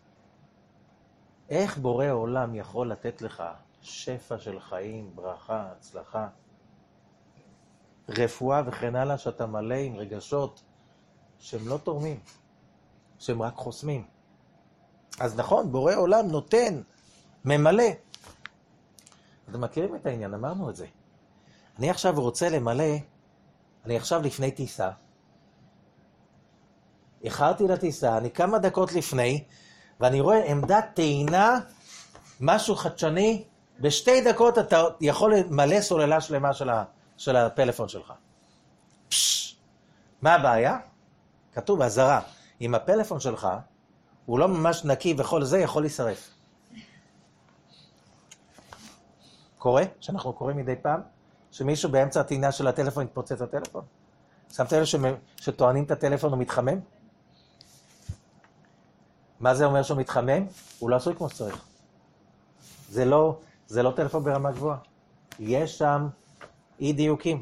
איך בורא עולם יכול לתת לך שפע של חיים, ברכה, הצלחה, רפואה וכן הלאה, שאתה מלא עם רגשות שהם לא תורמים, שהם רק חוסמים. אז נכון, בורא עולם נותן, ממלא. אתם מכירים את העניין, אמרנו את זה. אני עכשיו רוצה למלא, אני עכשיו לפני טיסה, איחרתי לטיסה, אני כמה דקות לפני, ואני רואה עמדת טעינה, משהו חדשני, בשתי דקות אתה יכול למלא סוללה שלמה של, ה, של הפלאפון שלך. פש, מה הבעיה? כתוב בהזרה, אם הפלאפון שלך הוא לא ממש נקי וכל זה יכול להישרף. קורה, שאנחנו קוראים מדי פעם, שמישהו באמצע הטעינה של הטלפון יתפוצץ את הטלפון. שמת אלה שטוענים את הטלפון הוא מתחמם? מה זה אומר שהוא מתחמם? הוא לא עשוי כמו שצריך. זה לא, זה לא טלפון ברמה גבוהה. יש שם אי דיוקים.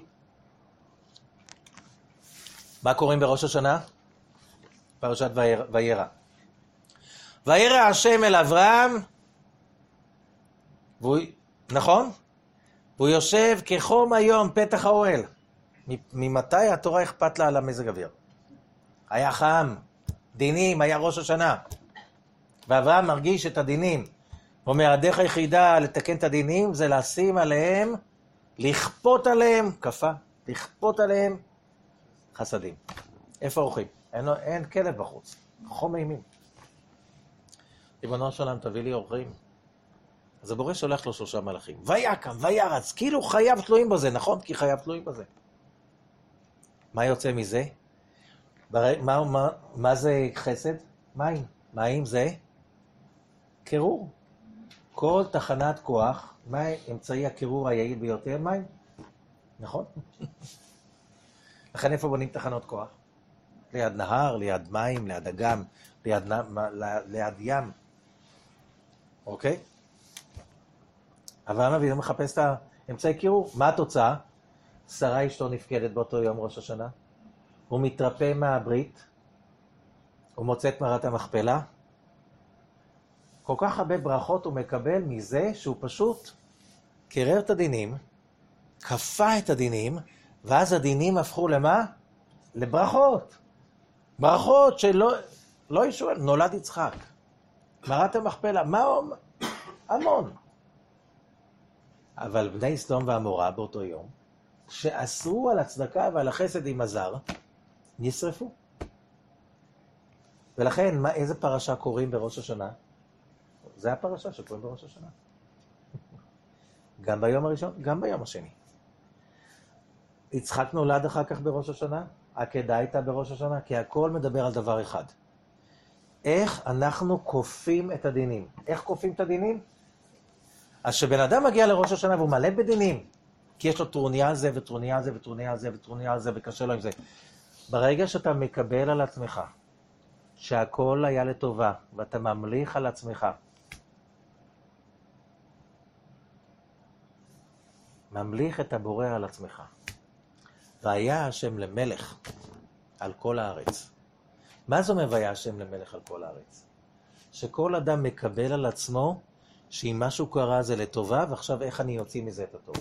מה קוראים בראש השנה? פרשת וירא. וירא השם אל אברהם, והוא, נכון? והוא יושב כחום היום פתח האוהל. ממתי התורה אכפת לה על המזג אוויר? היה חם, דינים, היה ראש השנה. ואברהם מרגיש את הדינים. הוא אומר, הדרך היחידה לתקן את הדינים זה לשים עליהם, לכפות עליהם, כפה, לכפות עליהם חסדים. איפה אורחים? אין, אין כלב בחוץ, חום אימים. ריבונו של עולם, תביא לי אורחים. אז הבורא שולח לו שלושה מלאכים. ויקם, וירץ, כאילו חייו תלויים בזה, נכון? כי חייו תלויים בזה. מה יוצא מזה? בר... מה, מה, מה זה חסד? מים. מים זה קירור. כל תחנת כוח, מה אמצעי הקירור היעיל ביותר? מים. נכון? לכן איפה בונים תחנות כוח? ליד נהר, ליד מים, ליד אגם, ליד, ליד ים. אוקיי? אברהם אבינו מחפש את האמצעי קירור. מה התוצאה? שרה אשתו נפקדת באותו יום ראש השנה. הוא מתרפא מהברית. הוא מוצא את מערת המכפלה. כל כך הרבה ברכות הוא מקבל מזה שהוא פשוט קירר את הדינים, כפה את הדינים, ואז הדינים הפכו למה? לברכות. ברכות שלא לא ישואל. נולד יצחק. מערת המכפלה. מה הוא? המון. אבל בני סדום ועמורה באותו יום, שאסרו על הצדקה ועל החסד עם הזר, נשרפו. ולכן, מה, איזה פרשה קוראים בראש השנה? זה הפרשה שקוראים בראש השנה. גם ביום הראשון, גם ביום השני. יצחק נולד אחר כך בראש השנה, עקדה הייתה בראש השנה, כי הכל מדבר על דבר אחד. איך אנחנו כופים את הדינים? איך כופים את הדינים? אז שבן אדם מגיע לראש השנה והוא מלא בדינים, כי יש לו טרוניה על זה וטרוניה על זה וטרוניה על זה וטרוניה על זה וקשה לו עם זה. ברגע שאתה מקבל על עצמך, שהכל היה לטובה, ואתה ממליך על עצמך, ממליך את הבורא על עצמך, והיה השם למלך על כל הארץ. מה זאת אומרת והיה השם למלך על כל הארץ? שכל אדם מקבל על עצמו שאם משהו קרה זה לטובה, ועכשיו איך אני יוציא מזה את הטוב.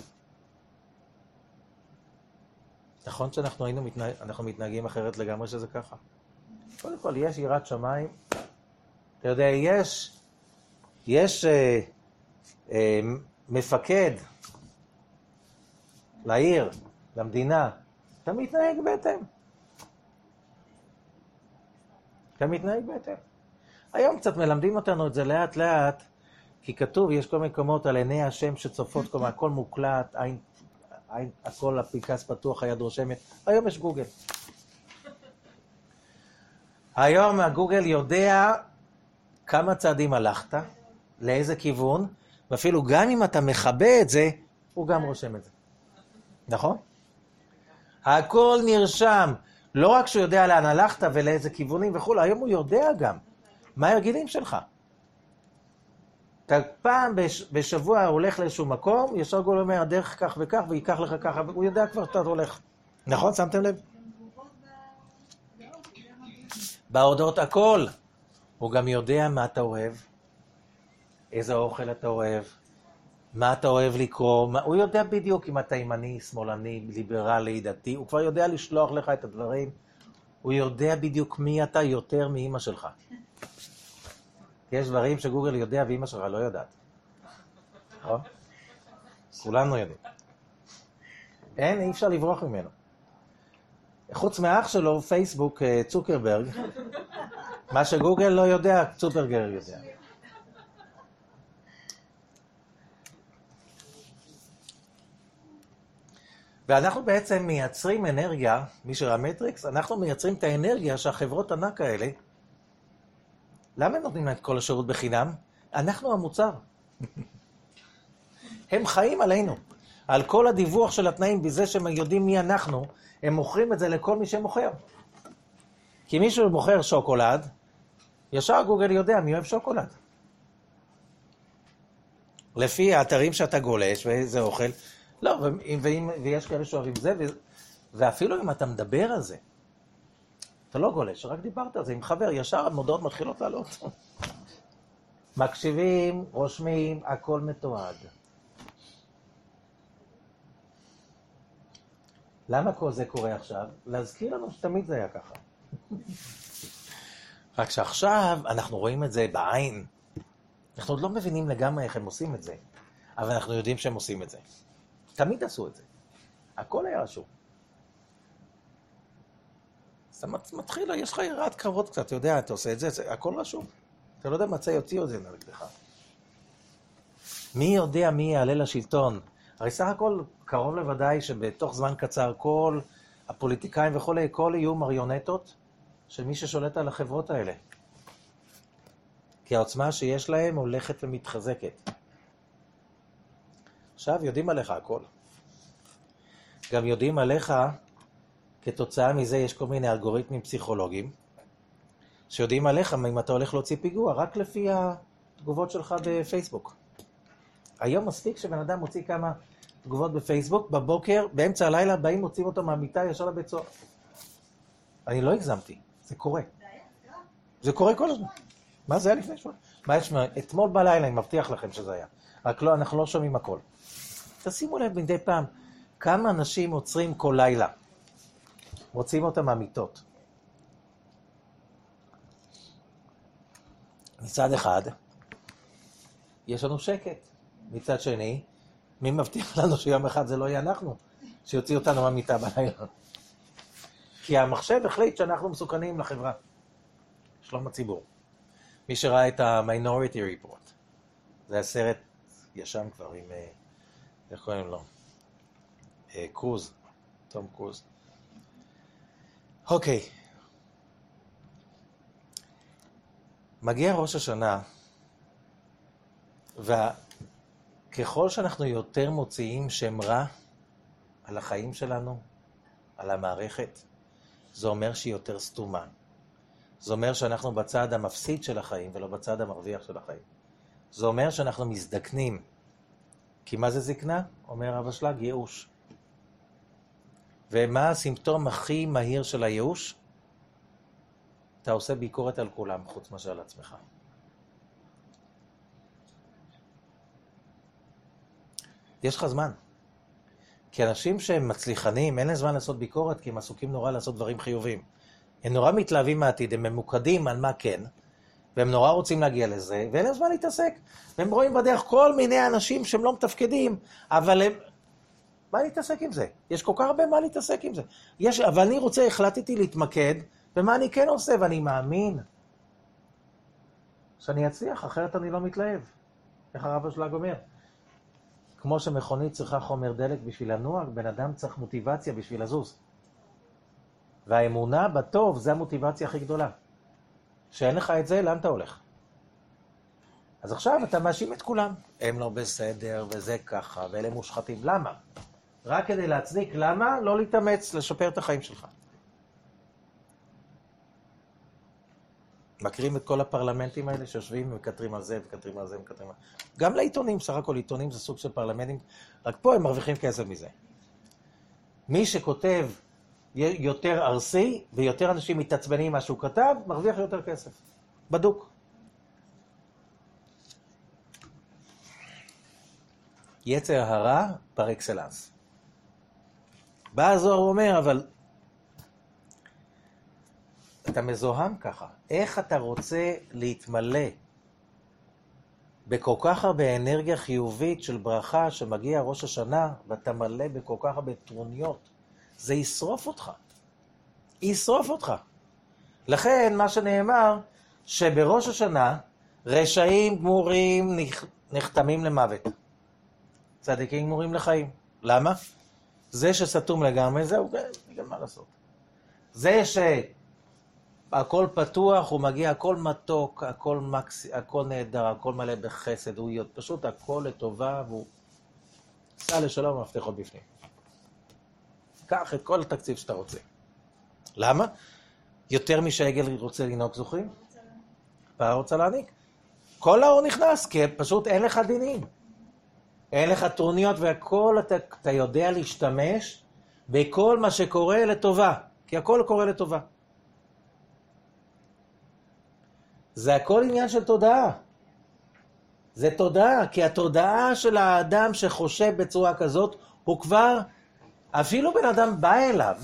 נכון שאנחנו היינו מתנהג, אנחנו מתנהגים אחרת לגמרי שזה ככה? קודם כל, יש יראת שמיים. אתה יודע, יש, יש אה, אה, מפקד לעיר, למדינה. אתה מתנהג בהתאם. אתה מתנהג בהתאם. היום קצת מלמדים אותנו את זה לאט לאט, כי כתוב, יש כל מיני מקומות על עיני השם שצופות, כל הכל מוקלט, עין, עין, הכל הפנקס פתוח, היד רושמת. היום יש גוגל. היום הגוגל יודע כמה צעדים הלכת, לאיזה כיוון, ואפילו גם אם אתה מכבה את זה, הוא גם רושם את זה. נכון? הכל נרשם. לא רק שהוא יודע לאן הלכת ולאיזה כיוונים וכו', היום הוא יודע גם מה הרגילים שלך. אתה פעם בשבוע הולך לאיזשהו מקום, ישר גול אומר, הדרך כך וכך, ויקח לך ככה, הוא יודע כבר שאתה הולך. נכון? שמתם לב? בהודעות הכל. הוא גם יודע מה אתה אוהב, איזה אוכל אתה אוהב, מה אתה אוהב לקרוא, מה... הוא יודע בדיוק אם אתה ימני, שמאלני, ליברלי, דתי, הוא כבר יודע לשלוח לך את הדברים, הוא יודע בדיוק מי אתה יותר מאמא שלך. יש דברים שגוגל יודע ואמא שלך לא יודעת. נכון? כולנו יודעים. אין, אי אפשר לברוח ממנו. חוץ מהאח שלו, פייסבוק, צוקרברג, מה שגוגל לא יודע, צוקרברג יודע. ואנחנו בעצם מייצרים אנרגיה, מי שראה מטריקס, אנחנו מייצרים את האנרגיה שהחברות ענק האלה, למה הם נותנים להם את כל השירות בחינם? אנחנו המוצר. הם חיים עלינו. על כל הדיווח של התנאים, בזה שהם יודעים מי אנחנו, הם מוכרים את זה לכל מי שמוכר. כי מישהו מוכר שוקולד, ישר גוגל יודע מי אוהב שוקולד. לפי האתרים שאתה גולש ואיזה אוכל. לא, ו- ואם, ויש כאלה שאוהבים זה, ו- ואפילו אם אתה מדבר על זה, אתה לא גולש, רק דיברת על זה עם חבר, ישר המודעות מתחילות לעלות. מקשיבים, רושמים, הכל מתועד. למה כל זה קורה עכשיו? להזכיר לנו שתמיד זה היה ככה. רק שעכשיו אנחנו רואים את זה בעין. אנחנו עוד לא מבינים לגמרי איך הם עושים את זה, אבל אנחנו יודעים שהם עושים את זה. תמיד עשו את זה. הכל היה רשום. אז אתה מתחיל, יש לך יראת קרבות קצת, אתה יודע, אתה עושה את זה, זה הכל רשום. אתה לא יודע מצא יוציאו את זה נגדך. מי יודע מי יעלה לשלטון? הרי סך הכל קרוב לוודאי שבתוך זמן קצר כל הפוליטיקאים וכל כל יהיו מריונטות של מי ששולט על החברות האלה. כי העוצמה שיש להם הולכת ומתחזקת. עכשיו יודעים עליך הכל. גם יודעים עליך, כתוצאה מזה יש כל מיני אלגוריתמים פסיכולוגיים, שיודעים עליך אם אתה הולך להוציא פיגוע, רק לפי התגובות שלך בפייסבוק. היום מספיק שבן אדם מוציא כמה תגובות בפייסבוק, בבוקר, באמצע הלילה, באים מוצאים אותו מהמיטה ישר לבית סוהר. אני לא הגזמתי, זה קורה. זה קורה כל הזמן. מה זה היה לפני שבוע? מה יש? אתמול בלילה, אני מבטיח לכם שזה היה. רק לא, אנחנו לא שומעים הכל. תשימו לב מדי פעם, כמה אנשים עוצרים כל לילה. מוצאים אותם מהמיטות. מצד אחד, יש לנו שקט. מצד שני, מי מבטיח לנו שיום אחד זה לא יהיה אנחנו, שיוציא אותנו מהמיטה בלילה? כי המחשב החליט שאנחנו מסוכנים לחברה. שלום הציבור. מי שראה את ה-Minority Report, זה הסרט ישן כבר עם, איך קוראים לו? קרוז, תום קרוז. אוקיי. מגיע ראש השנה, וככל שאנחנו יותר מוציאים שם רע על החיים שלנו, על המערכת, זה אומר שהיא יותר סתומה. זה אומר שאנחנו בצד המפסיד של החיים ולא בצד המרוויח של החיים. זה אומר שאנחנו מזדקנים. כי מה זה זקנה? אומר אבא שלג, ייאוש. ומה הסימפטום הכי מהיר של הייאוש? אתה עושה ביקורת על כולם, חוץ מאשר על עצמך. יש לך זמן. כי אנשים שהם מצליחנים, אין להם זמן לעשות ביקורת, כי הם עסוקים נורא לעשות דברים חיובים. הם נורא מתלהבים מהעתיד, הם ממוקדים על מה כן, והם נורא רוצים להגיע לזה, ואין להם זמן להתעסק. והם רואים בדרך כל מיני אנשים שהם לא מתפקדים, אבל הם... מה להתעסק עם זה? יש כל כך הרבה מה להתעסק עם זה. יש... אבל אני רוצה, החלטתי להתמקד, ומה אני כן עושה, ואני מאמין שאני אצליח, אחרת אני לא מתלהב. איך הרב השלג אומר? כמו שמכונית צריכה חומר דלק בשביל לנוע, בן אדם צריך מוטיבציה בשביל לזוז. והאמונה בטוב זה המוטיבציה הכי גדולה. שאין לך את זה, לאן אתה הולך? אז עכשיו אתה מאשים את כולם. הם לא בסדר, וזה ככה, ואלה מושחתים. למה? רק כדי להצדיק, למה? לא להתאמץ, לשפר את החיים שלך. מכירים את כל הפרלמנטים האלה שיושבים ומקטרים על זה, ומקטרים על זה, ומקטרים על זה. גם לעיתונים, סך הכל עיתונים זה סוג של פרלמנטים, רק פה הם מרוויחים כסף מזה. מי שכותב יותר ארסי, ויותר אנשים מתעצבנים מה שהוא כתב, מרוויח יותר כסף. בדוק. יצר הרע פר אקסלנס. בא הזוהר אומר, אבל אתה מזוהם ככה. איך אתה רוצה להתמלא בכל כך הרבה אנרגיה חיובית של ברכה שמגיע ראש השנה, ואתה מלא בכל כך הרבה טרוניות? זה ישרוף אותך. ישרוף אותך. לכן מה שנאמר, שבראש השנה רשעים גמורים נחתמים למוות. צדיקים גמורים לחיים. למה? זה שסתום לגמרי, זהו, גם מה לעשות. זה שהכל פתוח, הוא מגיע, הכל מתוק, הכל, מקס... הכל נהדר, הכל מלא בחסד, הוא פשוט הכל לטובה, והוא סע לשלום ומפתחות בפנים. קח את כל התקציב שאתה רוצה. למה? יותר משעגל רוצה לנהוג, זוכרים? פרה רוצה להעניק. כל האור נכנס, כי פשוט אין לך דינים. אין לך טרוניות והכל, אתה, אתה יודע להשתמש בכל מה שקורה לטובה, כי הכל קורה לטובה. זה הכל עניין של תודעה. זה תודעה, כי התודעה של האדם שחושב בצורה כזאת, הוא כבר, אפילו בן אדם בא אליו,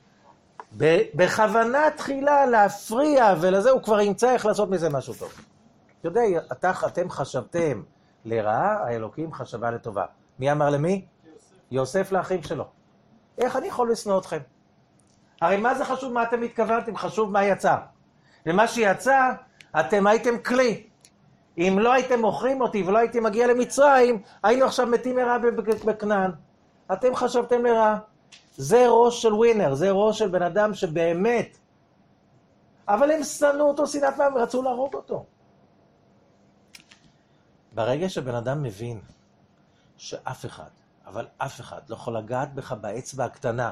בכוונה תחילה להפריע ולזה, הוא כבר ימצא איך לעשות מזה משהו טוב. אתה יודע, אתה, אתם חשבתם לרעה, האלוקים חשבה לטובה. מי אמר למי? יוסף. יוסף לאחיו שלו. איך אני יכול לשנוא אתכם? הרי מה זה חשוב מה אתם מתכוונתם? חשוב מה יצא. ומה שיצא, אתם הייתם כלי. אם לא הייתם מוכרים אותי ולא הייתם מגיע למצרים, היינו עכשיו מתים מרע בכנען. אתם חשבתם לרעה. זה ראש של ווינר, זה ראש של בן אדם שבאמת. אבל הם שנאו אותו, שנאת מה, ורצו להרוג אותו. ברגע שבן אדם מבין שאף אחד, אבל אף אחד לא יכול לגעת בך באצבע הקטנה,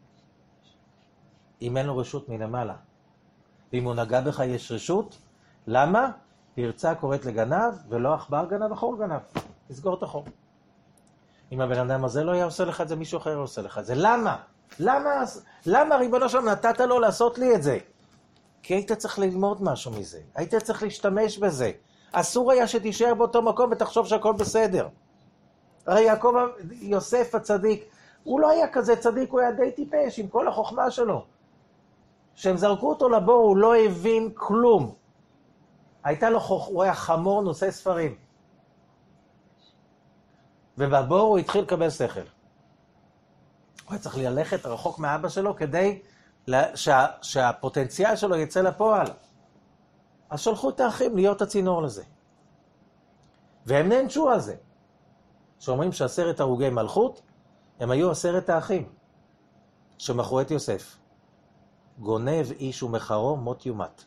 אם אין לו רשות מלמעלה. ואם הוא נגע בך יש רשות, למה? פרצה קוראת לגנב, ולא עכבר גנב, החור גנב. תסגור את החור. אם הבן אדם הזה לא היה עושה לך את זה, מישהו אחר עושה לך את זה. למה? למה, למה ריבונו שלום נתת לו לעשות לי את זה? כי היית צריך ללמוד משהו מזה. היית צריך להשתמש בזה. אסור היה שתישאר באותו מקום ותחשוב שהכל בסדר. הרי יעקב, יוסף הצדיק, הוא לא היה כזה צדיק, הוא היה די טיפש עם כל החוכמה שלו. כשהם זרקו אותו לבור, הוא לא הבין כלום. הייתה לו חוכ... הוא היה חמור נושא ספרים. ובבור הוא התחיל לקבל שכל. הוא היה צריך ללכת רחוק מאבא שלו כדי שה... שהפוטנציאל שלו יצא לפועל. אז שלחו את האחים להיות הצינור לזה. והם נענשו על זה. שאומרים שעשרת הרוגי מלכות, הם היו עשרת האחים שמכרו את יוסף. גונב איש ומחרו מות יומת.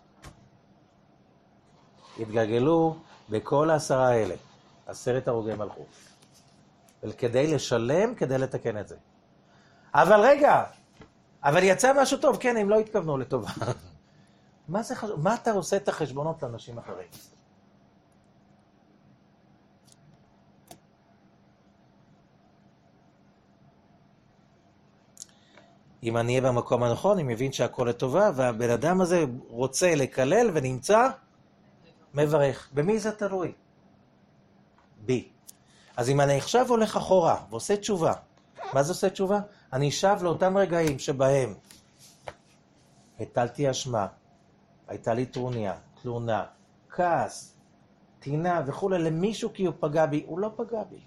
התגלגלו בכל העשרה האלה, עשרת הרוגי מלכות. וכדי לשלם, כדי לתקן את זה. אבל רגע, אבל יצא משהו טוב, כן, הם לא התכוונו לטובה. מה זה חשוב? מה אתה עושה את החשבונות לאנשים אחרים? אם אני אהיה במקום הנכון, אני מבין שהכל לטובה, והבן אדם הזה רוצה לקלל ונמצא, מברך. במי זה תלוי? בי. אז אם אני עכשיו הולך אחורה ועושה תשובה, מה זה עושה תשובה? אני שב לאותם רגעים שבהם הטלתי אשמה, הייתה לי טרוניה, תלונה, כעס, טינה וכו' למישהו כי הוא פגע בי, הוא לא פגע בי.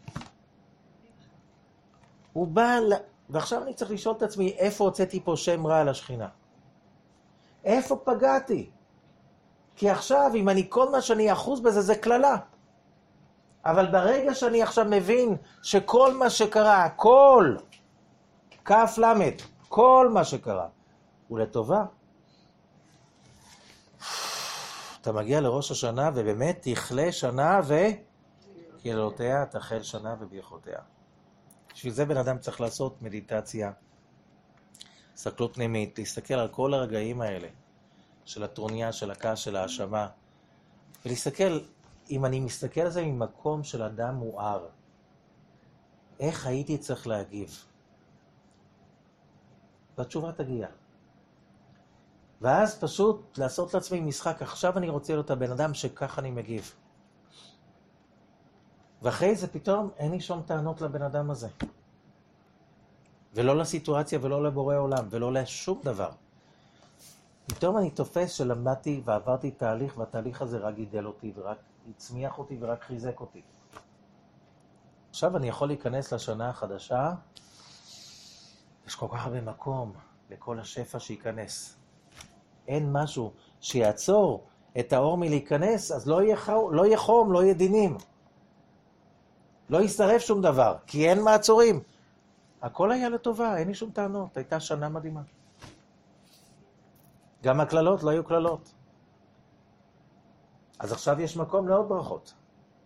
הוא בא, ועכשיו אני צריך לשאול את עצמי, איפה הוצאתי פה שם רע על השכינה? איפה פגעתי? כי עכשיו, אם אני כל מה שאני אחוז בזה, זה כללה. אבל ברגע שאני עכשיו מבין שכל מה שקרה, כל, כף למד, כל מה שקרה, הוא לטובה. אתה מגיע לראש השנה ובאמת תכלה שנה וקללותיה תחל שנה וברכותיה. בשביל זה בן אדם צריך לעשות מדיטציה, הסתכלות פנימית, להסתכל על כל הרגעים האלה של הטרוניה, של הכעס, של האשמה, ולהסתכל, אם אני מסתכל על זה ממקום של אדם מואר, איך הייתי צריך להגיב? והתשובה תגיע. ואז פשוט לעשות לעצמי משחק, עכשיו אני רוצה להיות הבן אדם שכך אני מגיב. ואחרי זה פתאום אין לי שום טענות לבן אדם הזה. ולא לסיטואציה ולא לבורא עולם ולא לשום דבר. פתאום אני תופס שלמדתי ועברתי תהליך, והתהליך הזה רק גידל אותי ורק הצמיח אותי ורק חיזק אותי. עכשיו אני יכול להיכנס לשנה החדשה, יש כל כך הרבה מקום לכל השפע שייכנס. אין משהו שיעצור את האור מלהיכנס, אז לא יהיה, לא יהיה חום, לא יהיה דינים. לא ישרף שום דבר, כי אין מעצורים. הכל היה לטובה, אין לי שום טענות, הייתה שנה מדהימה. גם הכללות לא היו כללות. אז עכשיו יש מקום לעוד ברכות.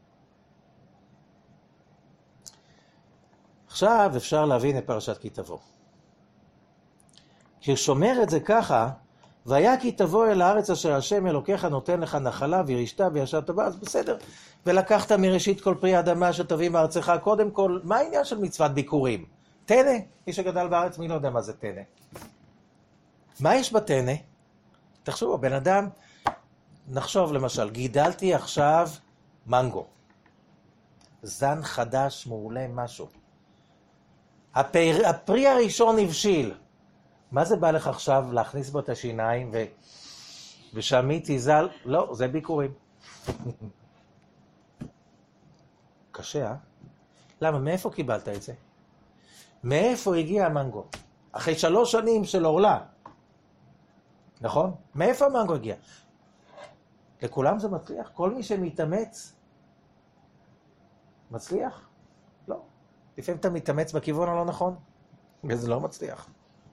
עכשיו אפשר להבין את פרשת כי תבוא. כי הוא שומר את זה ככה, והיה כי תבוא אל הארץ אשר השם אלוקיך נותן לך נחלה וירשת וישבת בה, אז בסדר. ולקחת מראשית כל פרי האדמה שתביא מארצך, קודם כל, מה העניין של מצוות ביקורים? תנה, מי שגדל בארץ, מי לא יודע מה זה תנה? מה יש בתנה? תחשבו, הבן אדם, נחשוב למשל, גידלתי עכשיו מנגו. זן חדש, מעולה, משהו. הפרי, הפרי הראשון הבשיל. מה זה בא לך עכשיו להכניס בו את השיניים ו... ושמי תיזל? לא, זה ביקורים. קשה, אה? למה? מאיפה קיבלת את זה? מאיפה הגיע המנגו? אחרי שלוש שנים של אורלה. נכון? מאיפה המנגו הגיע? לכולם זה מצליח? כל מי שמתאמץ מצליח? לא. לפעמים אתה מתאמץ בכיוון הלא נכון, וזה לא מצליח.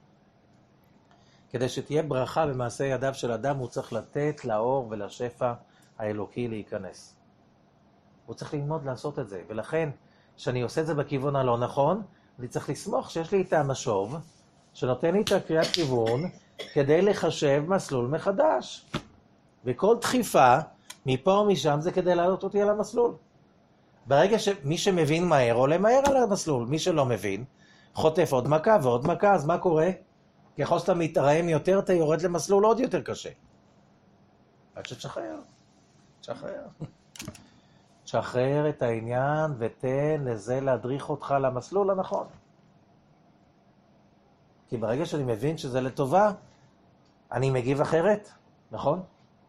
כדי שתהיה ברכה במעשה ידיו של אדם, הוא צריך לתת לאור ולשפע האלוקי להיכנס. הוא צריך ללמוד לעשות את זה, ולכן, כשאני עושה את זה בכיוון הלא נכון, אני צריך לסמוך שיש לי את המשוב, שנותן לי את הקריאת כיוון, כדי לחשב מסלול מחדש. וכל דחיפה, מפה או משם, זה כדי לעלות אותי על המסלול. ברגע שמי שמבין מהר, עולה מהר על המסלול. מי שלא מבין, חוטף עוד מכה ועוד מכה, אז מה קורה? ככל שאתה מתרעם יותר, אתה יורד למסלול עוד יותר קשה. עד שתשחרר. תשחרר. תשחרר את העניין ותן לזה להדריך אותך למסלול הנכון. כי ברגע שאני מבין שזה לטובה, אני מגיב אחרת, נכון?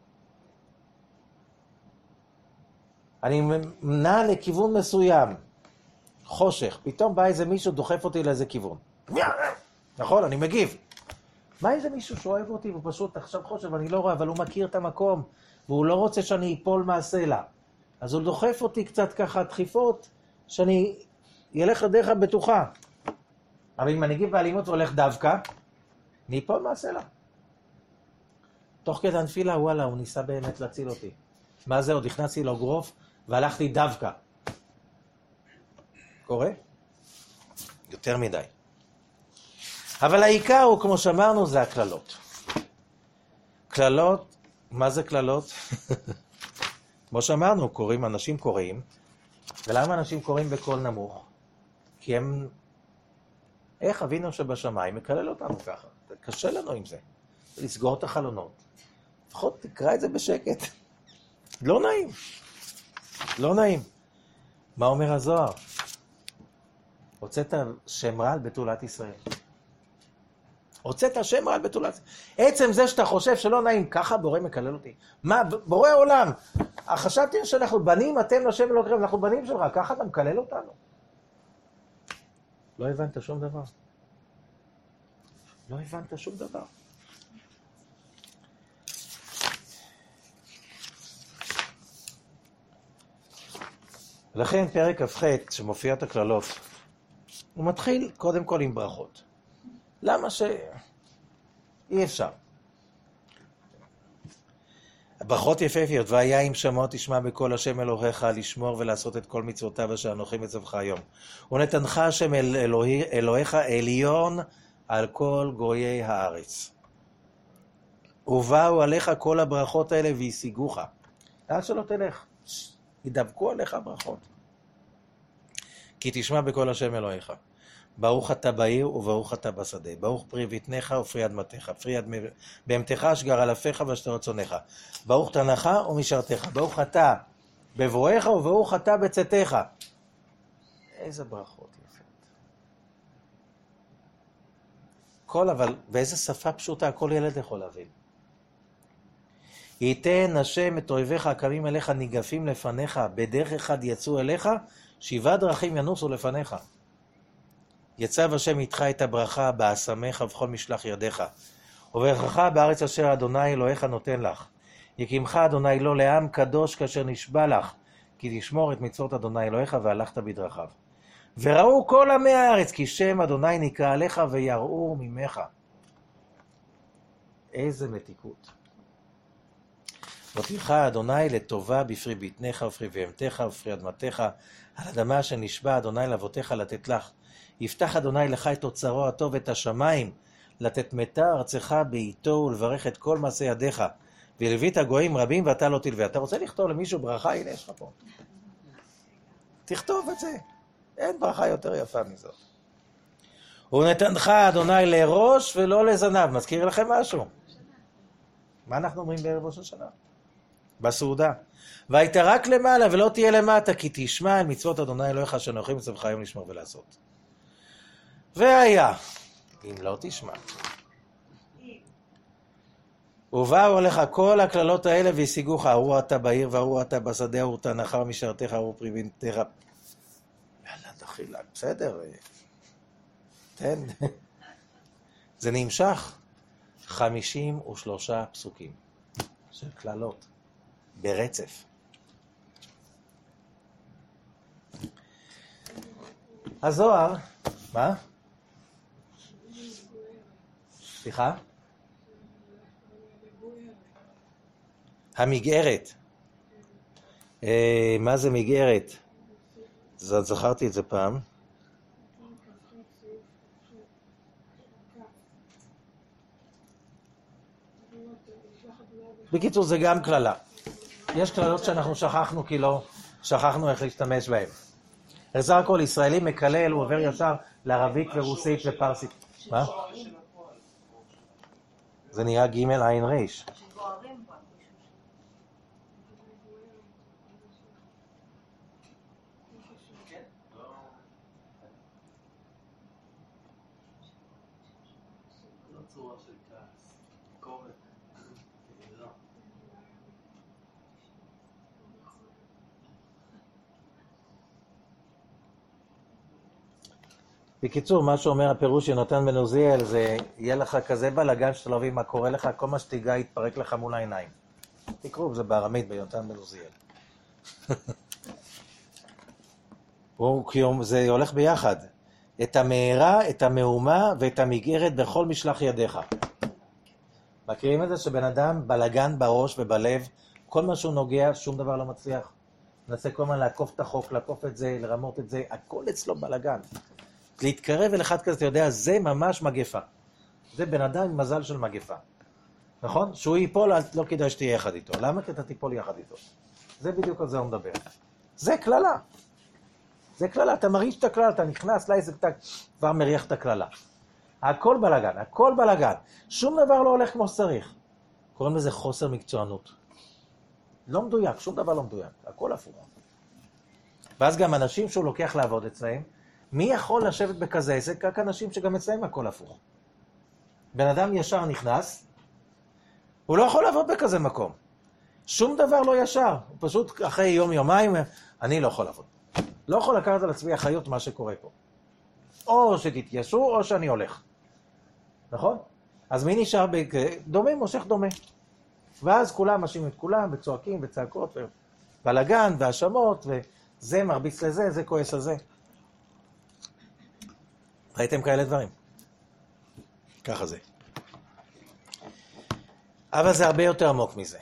אני נע לכיוון מסוים, חושך, פתאום בא איזה מישהו דוחף אותי לאיזה כיוון. נכון, אני מגיב. מה איזה מישהו שאוהב אותי והוא פשוט עכשיו חושב, אני לא רואה, אבל הוא מכיר את המקום, והוא לא רוצה שאני אפול מהסלע. אז הוא דוחף אותי קצת ככה דחיפות, שאני ילך לדרך הבטוחה. אבל אם אני אגיב באלימות והולך דווקא, אני אפול מהסלע. תוך כדי הנפילה, וואלה, הוא ניסה באמת להציל אותי. מה זה? עוד הכנסתי לו גרוף והלכתי דווקא. קורה? יותר מדי. אבל העיקר הוא, כמו שאמרנו, זה הכללות. כללות, מה זה כללות? כמו שאמרנו, קוראים, אנשים קוראים. ולמה אנשים קוראים בקול נמוך? כי הם, איך אבינו שבשמיים מקלל אותנו ככה? קשה לנו עם זה. לסגור את החלונות. לפחות תקרא את זה בשקט. לא נעים. לא נעים. מה אומר הזוהר? הוצאת שם רע על בתולת ישראל. הוצאת שם רע על בתולת ישראל. עצם זה שאתה חושב שלא נעים, ככה בורא מקלל אותי. מה, בורא עולם? חשבתי שאנחנו בנים, אתם לשם לא קרב, אנחנו בנים שלך, ככה אתה מקלל אותנו. לא הבנת שום דבר. לא הבנת שום דבר. לכן פרק כ"ח שמופיע את הכללות, הוא מתחיל קודם כל עם ברכות. למה ש... אי אפשר. ברכות יפהפיות, והיה אם שמוע תשמע בקול השם אלוהיך לשמור ולעשות את כל מצוותיו אשר אנוכי מצווך היום. ונתנך השם אל אלוהי, אלוהיך עליון על כל גויי הארץ. ובאו עליך כל הברכות האלה וישיגוך. לאן שלא תלך, ידבקו עליך ברכות. כי תשמע בקול השם אלוהיך. ברוך אתה בעיר וברוך אתה בשדה. ברוך פרי בטנך ופרי אדמתך. פרי בהמתך אשגר אלפיך ואשתר רצונך. ברוך תנך ומשרתך. ברוך אתה בבואך וברוך אתה בצאתך. איזה ברכות יפות. כל אבל, באיזה שפה פשוטה, כל ילד יכול להבין. ייתן השם את אויביך הקמים אליך ניגפים לפניך, בדרך אחד יצאו אליך, שבעה דרכים ינוסו לפניך. יצב השם איתך את הברכה, באסמך ובכל משלח ידיך. וברכך בארץ אשר אדוני אלוהיך נותן לך. יקימך אדוני לא לעם קדוש כאשר נשבע לך, כי תשמור את מצוות אדוני אלוהיך והלכת בדרכיו. וראו כל עמי הארץ, כי שם אדוני נקרא עליך ויראו ממך. איזה מתיקות. ותלך אדוני לטובה בפרי בטנך ופרי בהמתך ופרי אדמתך, על אדמה שנשבע אדוני לאבותיך לתת לך. יפתח אדוני לך את אוצרו הטוב את השמיים, לתת מתה ארצך בעיתו ולברך את כל מעשי ידיך. ולווית גויים רבים ואתה לא תלווה. אתה רוצה לכתוב למישהו ברכה? הנה יש לך פה. תכתוב את זה. אין ברכה יותר יפה מזאת. הוא נתנך אדוני לראש ולא לזנב. מזכיר לכם משהו? מה אנחנו אומרים בערב ראש השנה? בסעודה. והיית רק למעלה ולא תהיה למטה, כי תשמע אל מצוות אדוני אלוהיך שנוחים מצווך היום לשמור ולעשות. והיה, אם לא תשמע. ובאו עליך כל הכללות האלה והשיגוך, ארור אתה בעיר וארור אתה בשדה, ארור אתה נחר משרתך, ארור פריבינתך. יאללה, דחילה, בסדר. תן. זה נמשך חמישים ושלושה פסוקים של כללות ברצף. הזוהר, מה? סליחה? המגערת. אה, מה זה מגערת? זכרתי את זה פעם. בקיצור, זה גם כללה. יש כללות שאנחנו שכחנו כי לא שכחנו איך להשתמש בהן. אז הכל ישראלי מקלל, הוא עובר ישר לערבית ורוסית ופרסית. מה? זה נהיה ג' עין ריש. בקיצור, מה שאומר הפירוש שנותן בן עוזיאל, זה יהיה לך כזה בלגן שאתה לא מבין מה קורה לך, כל מה שתיגע יתפרק לך מול העיניים. תקראו, זה בארמית ביונתן בן עוזיאל. זה הולך ביחד. את המהרה, את המהומה ואת המגערת בכל משלח ידיך. מכירים את זה שבן אדם בלגן בראש ובלב, כל מה שהוא נוגע, שום דבר לא מצליח. ננסה כל הזמן לעקוף את החוק, לעקוף את זה, לרמות את זה, הכל אצלו בלגן. להתקרב אל אחד כזה, אתה יודע, זה ממש מגפה. זה בן אדם עם מזל של מגפה. נכון? שהוא ייפול, לא כדאי שתהיה יחד איתו. למה? כי אתה תיפול יחד איתו. זה בדיוק על זה הוא מדבר. זה כללה. זה כללה. אתה מרגיש את הכללה, אתה נכנס לעסק, אתה כבר מריח את הכללה. הכל בלגן, הכל בלגן. שום דבר לא הולך כמו שצריך. קוראים לזה חוסר מקצוענות. לא מדויק, שום דבר לא מדויק. הכל הפוך. ואז גם אנשים שהוא לוקח לעבוד אצלהם, מי יכול לשבת בכזה עסק? רק אנשים שגם אצלהם הכל הפוך. בן אדם ישר נכנס, הוא לא יכול לעבוד בכזה מקום. שום דבר לא ישר. הוא פשוט אחרי יום יומיים, אני לא יכול לעבוד. לא יכול לקחת על עצמי אחריות מה שקורה פה. או שתתיישרו או שאני הולך. נכון? אז מי נשאר דומה מושך דומה. ואז כולם משאים את כולם וצועקים וצעקות ובלגן והאשמות וזה מרביץ לזה, זה כועס על זה. ראיתם כאלה דברים? ככה זה. אבל זה הרבה יותר עמוק מזה.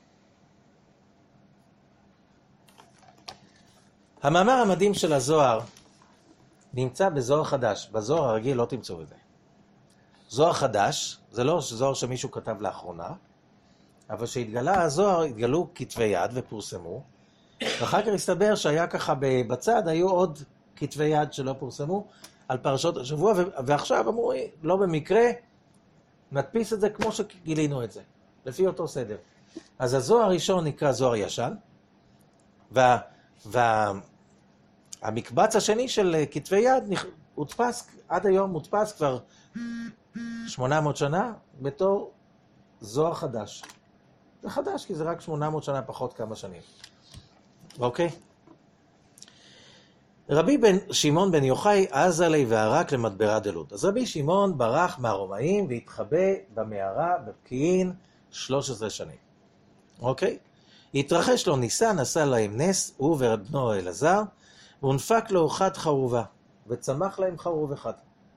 המאמר המדהים של הזוהר נמצא בזוהר חדש. בזוהר הרגיל לא תמצאו את זה. זוהר חדש, זה לא זוהר שמישהו כתב לאחרונה, אבל שהתגלה הזוהר, התגלו כתבי יד ופורסמו, ואחר כך הסתבר שהיה ככה בצד, היו עוד כתבי יד שלא פורסמו, על פרשות השבוע, ועכשיו אמרו, לא במקרה, נדפיס את זה כמו שגילינו את זה, לפי אותו סדר. אז הזוהר הראשון נקרא זוהר ישן, וה, והמקבץ השני של כתבי יד הודפס, עד היום מודפס כבר שמונה מאות שנה, בתור זוהר חדש. זה חדש כי זה רק שמונה מאות שנה פחות כמה שנים. אוקיי? רבי בן, שמעון בן יוחאי עז עלי וערק למדברה דלות. אז רבי שמעון ברח מהרומאים והתחבא במערה בפקיעין שלוש עשרה שנים. אוקיי? התרחש לו ניסן, עשה להם נס, הוא ובנו אלעזר, והונפק לו אחד חרובה, וצמח להם חרוב אחד.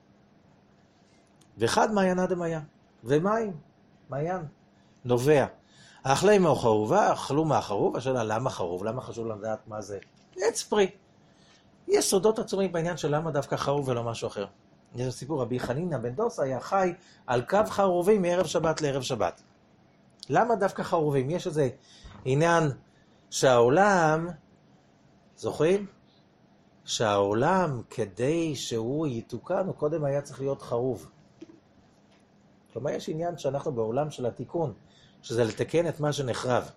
ואחד מעיינה דמעיין, ומים, מעיין, נובע. אכלי מאו חרובה, אכלו מהחרוב, השאלה למה חרוב, למה חשוב לדעת מה זה? עץ פרי. יש סודות עצומים בעניין של למה דווקא חרוב ולא משהו אחר. יש סיפור, רבי חנינא בן דוסא היה חי על קו חרובים מערב שבת לערב שבת. למה דווקא חרובים? יש איזה עניין שהעולם, זוכרים? שהעולם כדי שהוא יתוקן, הוא קודם היה צריך להיות חרוב. כלומר, יש עניין שאנחנו בעולם של התיקון, שזה לתקן את מה שנחרב.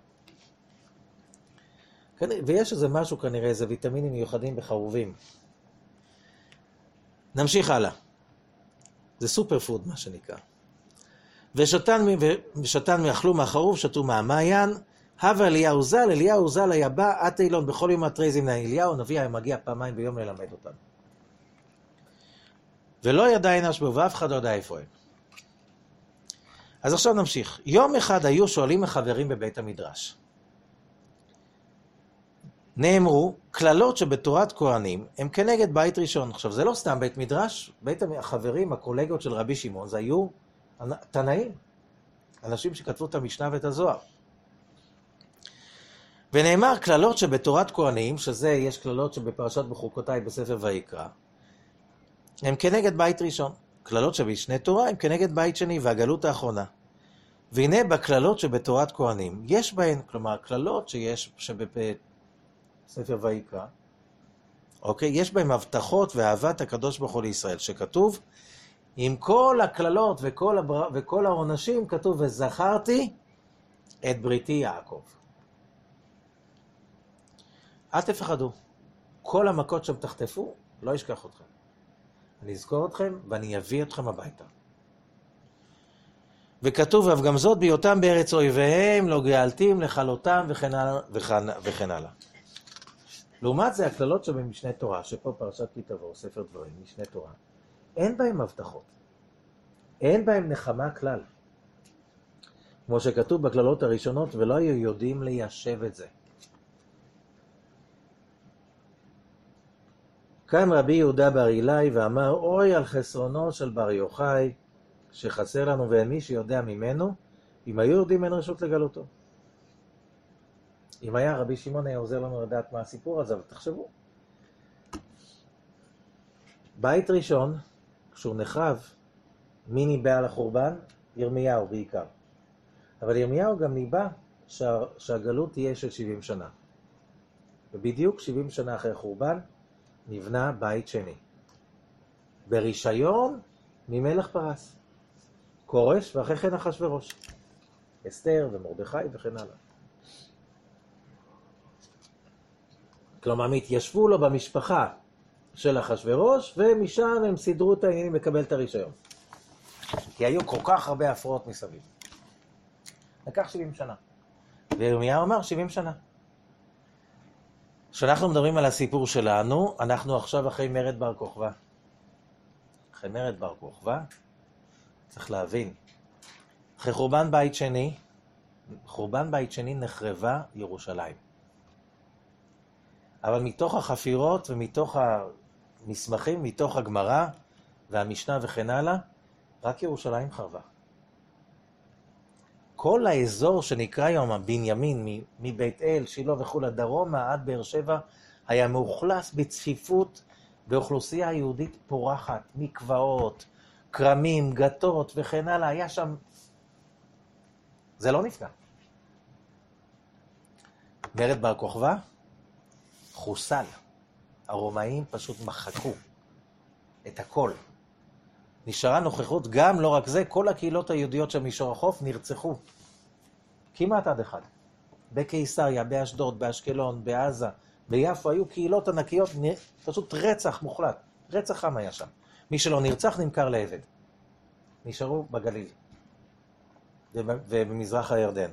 ויש איזה משהו כנראה, איזה ויטמינים מיוחדים בחרובים. נמשיך הלאה. זה סופר פוד מה שנקרא. ושתן, ושתן מאכלו מהחרוב, שתו מהמעיין, הווה אליהו ז"ל, אליהו ז"ל היה בא, עת אילון בכל יום הטרייזים אליהו, נביא היה מגיע פעמיים ביום ללמד אותם. ולא ידע אנש בו, ואף אחד לא יודע איפה הם. אז עכשיו נמשיך. יום אחד היו שואלים החברים בבית המדרש. נאמרו, כללות שבתורת כהנים הם כנגד בית ראשון. עכשיו, זה לא סתם בית מדרש, בית החברים, הקולגות של רבי שמעון, זה היו תנאים, אנשים שכתבו את המשנה ואת הזוהר. ונאמר, כללות שבתורת כהנים, שזה יש כללות שבפרשת בחוקותיי בספר ויקרא, הם כנגד בית ראשון. כללות שבשני תורה הם כנגד בית שני והגלות האחרונה. והנה בכללות שבתורת כהנים, יש בהן, כלומר, כללות שיש שבספר ויקרא, אוקיי? יש בהן הבטחות ואהבת הקדוש ברוך הוא לישראל, שכתוב, עם כל הכללות וכל, הבר... וכל העונשים, כתוב, וזכרתי את בריתי יעקב. אל תפחדו. כל המכות שהם תחטפו, לא ישכח אתכם. אני אזכור אתכם ואני אביא אתכם הביתה. וכתוב, אף גם זאת בהיותם בארץ אויביהם, לא גאלתים לכלותם וכן הלאה וכן, וכן הלאה. לעומת זה, הכללות שבמשנה תורה, שפה פרשת כי תבוא, ספר דברים, משנה תורה, אין בהם הבטחות. אין בהם נחמה כלל. כמו שכתוב בכללות הראשונות, ולא היו יודעים ליישב את זה. קם רבי יהודה בר אילאי ואמר, אוי על חסרונו של בר יוחאי, שחסר לנו ואין מי שיודע ממנו, אם היו יודעים אין רשות לגלותו. אם היה רבי שמעון היה עוזר לנו לדעת מה הסיפור הזה, אבל תחשבו. בית ראשון, כשהוא נחרב, מי ניבא על החורבן? ירמיהו בעיקר. אבל ירמיהו גם ניבא שה, שהגלות תהיה של שבעים שנה. ובדיוק שבעים שנה אחרי החורבן, נבנה בית שני. ברישיון ממלך פרס. קורש ואחרי כן אחשוורוש. אסתר ומרדכי וכן הלאה. כלומר, מתיישבו לו במשפחה של אחשוורוש, ומשם הם סידרו את העניינים לקבל את הרישיון. כי היו כל כך הרבה הפרעות מסביב. לקח שבעים שנה. וירמיהו אמר שבעים שנה. כשאנחנו מדברים על הסיפור שלנו, אנחנו עכשיו אחרי מרד בר כוכבא. אחרי מרד בר כוכבא, צריך להבין. אחרי חורבן בית שני, חורבן בית שני נחרבה ירושלים. אבל מתוך החפירות ומתוך המסמכים, מתוך הגמרא והמשנה וכן הלאה, רק ירושלים חרבה. כל האזור שנקרא היום הבנימין, מבית אל, שילה וכו' דרומה עד באר שבע, היה מאוכלס בצפיפות באוכלוסייה יהודית פורחת, מקוואות, קרמים, גתות וכן הלאה, היה שם... זה לא נפגע. מרד בר כוכבא חוסל. הרומאים פשוט מחקו את הכל. נשארה נוכחות, גם לא רק זה, כל הקהילות היהודיות של מישור החוף נרצחו. כמעט עד אחד. בקיסריה, באשדוד, באשקלון, בעזה, ביפו, היו קהילות ענקיות, פשוט רצח מוחלט. רצח עם היה שם. מי שלא נרצח נמכר לעבד. נשארו בגליל. ובמזרח הירדן.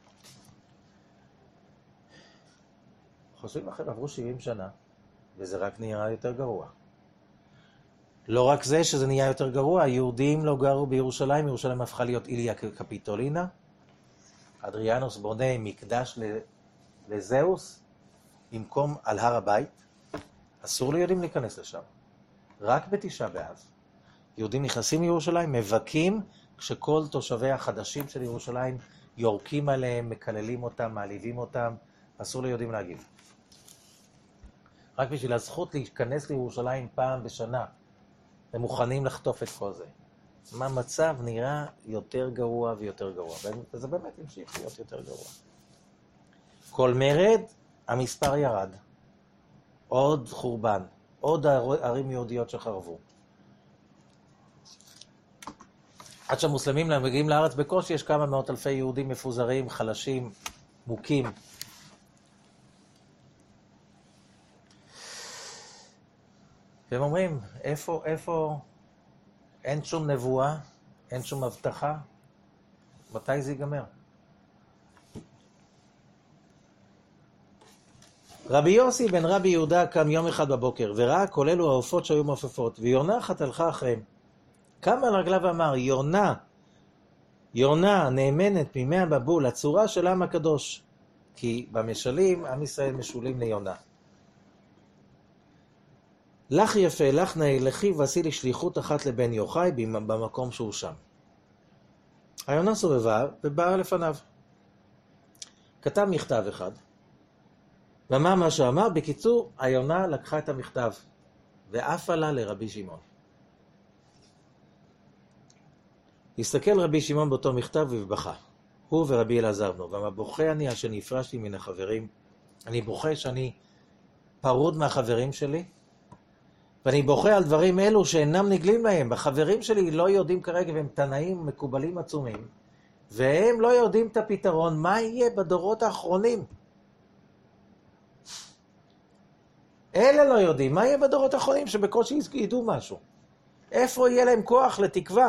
חושבים לכם, עברו שבעים שנה, וזה רק נהיה יותר גרוע. לא רק זה שזה נהיה יותר גרוע, היהודים לא גרו בירושלים, ירושלים הפכה להיות איליה קפיטולינה, אדריאנוס בונה מקדש לזהוס, במקום על הר הבית, אסור ליהודים להיכנס לשם. רק בתשעה באב. יהודים נכנסים לירושלים, מבקים, כשכל תושבי החדשים של ירושלים יורקים עליהם, מקללים אותם, מעליבים אותם, אסור ליהודים להגיב. רק בשביל הזכות להיכנס לירושלים פעם בשנה, הם מוכנים לחטוף את כל זה. מה המצב נראה יותר גרוע ויותר גרוע, וזה באמת המשיך להיות יותר גרוע. כל מרד, המספר ירד. עוד חורבן, עוד ערים יהודיות שחרבו. עד שהמוסלמים מגיעים לארץ בקושי, יש כמה מאות אלפי יהודים מפוזרים, חלשים, מוכים. והם אומרים, איפה, איפה, אין שום נבואה, אין שום הבטחה, מתי זה ייגמר? רבי יוסי בן רבי יהודה קם יום אחד בבוקר, וראה כל אלו העופות שהיו מעופפות, ויונה אחת הלכה אחריהם. קם על רגליו ואמר, יונה, יונה נאמנת מימי המבול, הצורה של עם הקדוש, כי במשלים עם ישראל משולים ליונה. לך יפה, לך נאה, לכי ועשי לי שליחות אחת לבן יוחאי במקום שהוא שם. היונה סובבה ובאה לפניו. כתב מכתב אחד, ומה מה שאמר? בקיצור, היונה לקחה את המכתב ואף עלה לרבי שמעון. הסתכל רבי שמעון באותו מכתב ובכה. הוא ורבי אלעזר בנו, ומה בוכה אני אשר נפרשתי מן החברים. אני בוכה שאני פרוד מהחברים שלי, ואני בוכה על דברים אלו שאינם נגלים להם. החברים שלי לא יודעים כרגע, והם תנאים מקובלים עצומים, והם לא יודעים את הפתרון, מה יהיה בדורות האחרונים. אלה לא יודעים, מה יהיה בדורות האחרונים שבקושי ידעו משהו. איפה יהיה להם כוח לתקווה?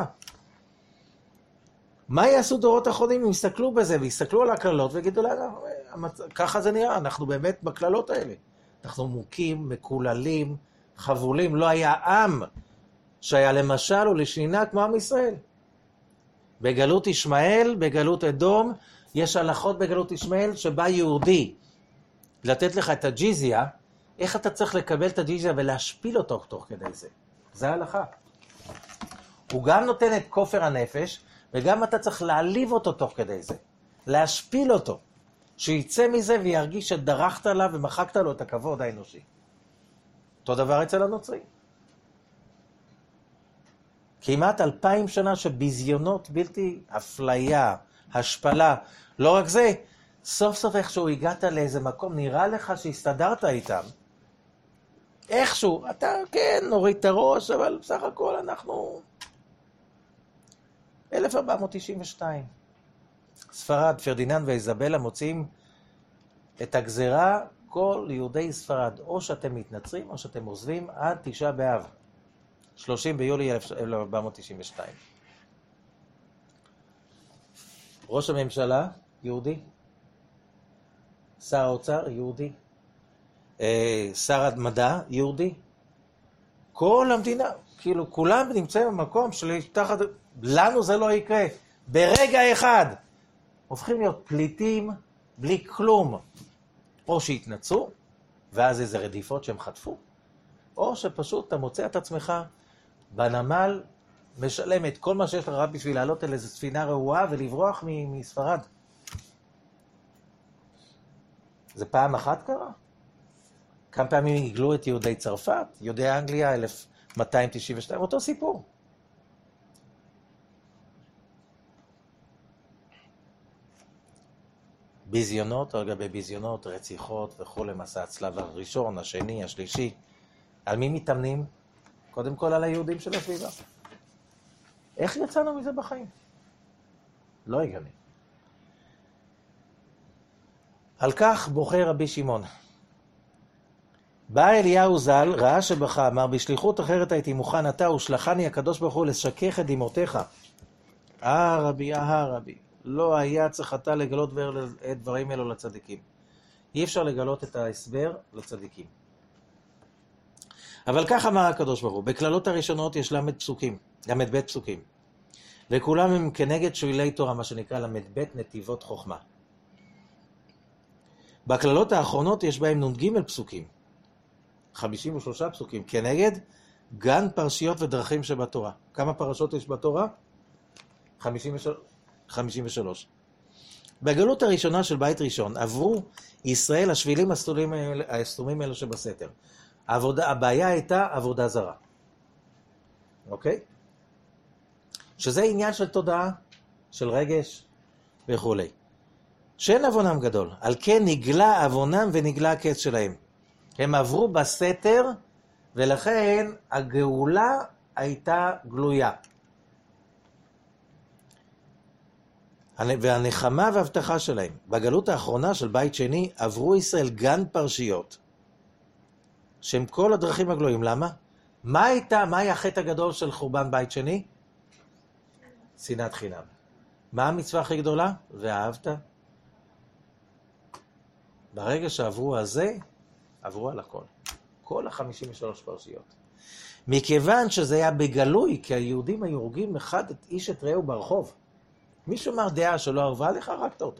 מה יעשו דורות האחרונים? הם יסתכלו בזה, ויסתכלו על הכללות, ויגידו לה, ככה זה נראה, אנחנו באמת בכללות האלה. אנחנו מוכים, מקוללים, חבולים, לא היה עם שהיה למשל ולשנינה כמו עם ישראל. בגלות ישמעאל, בגלות אדום, יש הלכות בגלות ישמעאל שבא יהודי לתת לך את הג'יזיה, איך אתה צריך לקבל את הג'יזיה ולהשפיל אותו תוך כדי זה? זה ההלכה. הוא גם נותן את כופר הנפש, וגם אתה צריך להעליב אותו תוך כדי זה. להשפיל אותו. שיצא מזה וירגיש שדרכת עליו ומחקת לו את הכבוד האנושי. אותו דבר אצל הנוצרים. כמעט אלפיים שנה שבזיונות בלתי אפליה, השפלה. לא רק זה, סוף סוף איכשהו הגעת לאיזה מקום, נראה לך שהסתדרת איתם. איכשהו, אתה כן נוריד את הראש, אבל בסך הכל אנחנו... אלף ארבע מאות תשעים ושתיים. ספרד, פרדיננד ואיזבלה מוצאים את הגזרה, כל יהודי ספרד, או שאתם מתנצרים או שאתם עוזבים עד תשעה באב. שלושים ביולי אלף ארבע מאות תשעים ושתיים. ראש הממשלה, יהודי. שר האוצר, יהודי. שר המדע, יהודי. כל המדינה, כאילו כולם נמצאים במקום של תחת... לנו זה לא יקרה. ברגע אחד הופכים להיות פליטים בלי כלום. או שהתנצו, ואז איזה רדיפות שהם חטפו, או שפשוט אתה מוצא את עצמך בנמל, משלם את כל מה שיש לך רק בשביל לעלות אל איזו ספינה רעועה ולברוח מ- מספרד. זה פעם אחת קרה? כמה פעמים הגלו את יהודי צרפת, יהודי אנגליה, אלף מאתיים תשעים ושתיים, אותו סיפור. ביזיונות, או לגבי ביזיונות, רציחות וכו', מסע הצלב הראשון, השני, השלישי. על מי מתאמנים? קודם כל על היהודים של הסביבה. איך יצאנו מזה בחיים? לא הגיוני. על כך בוכה רבי שמעון. בא אליהו ז"ל, ראה שבכה, אמר, בשליחות אחרת הייתי מוכן אתה, ושלחני הקדוש ברוך הוא לשכך את דמעותיך. אה רבי, אה רבי. לא היה צריך אתה לגלות את דברים אלו לצדיקים. אי אפשר לגלות את ההסבר לצדיקים. אבל כך אמר הקדוש ברוך הוא, בכללות הראשונות יש למד פסוקים, למד בית פסוקים. וכולם הם כנגד שבילי תורה, מה שנקרא למד בית נתיבות חוכמה. בכללות האחרונות יש בהם נ"ג פסוקים. חמישים ושלושה פסוקים, כנגד גן פרשיות ודרכים שבתורה. כמה פרשות יש בתורה? חמישים ושלוש. בגלות הראשונה של בית ראשון עברו ישראל השבילים הסתומים האלו שבסתר. העבודה, הבעיה הייתה עבודה זרה. אוקיי? שזה עניין של תודעה, של רגש וכו'. שאין עוונם גדול, על כן נגלה עוונם ונגלה הקץ שלהם. הם עברו בסתר, ולכן הגאולה הייתה גלויה. והנחמה והבטחה שלהם. בגלות האחרונה של בית שני עברו ישראל גן פרשיות, שהם כל הדרכים הגלויים. למה? מה הייתה, מה היה החטא הגדול של חורבן בית שני? שנאת חינם. מה המצווה הכי גדולה? ואהבת? ברגע שעברו על זה, עברו על הכל. כל ה-חמישים ושלוש פרשיות. מכיוון שזה היה בגלוי, כי היהודים היו הורגים אחד את איש את רעהו ברחוב. מישהו אמר דעה שלא ערבה לך, הרגת אותו.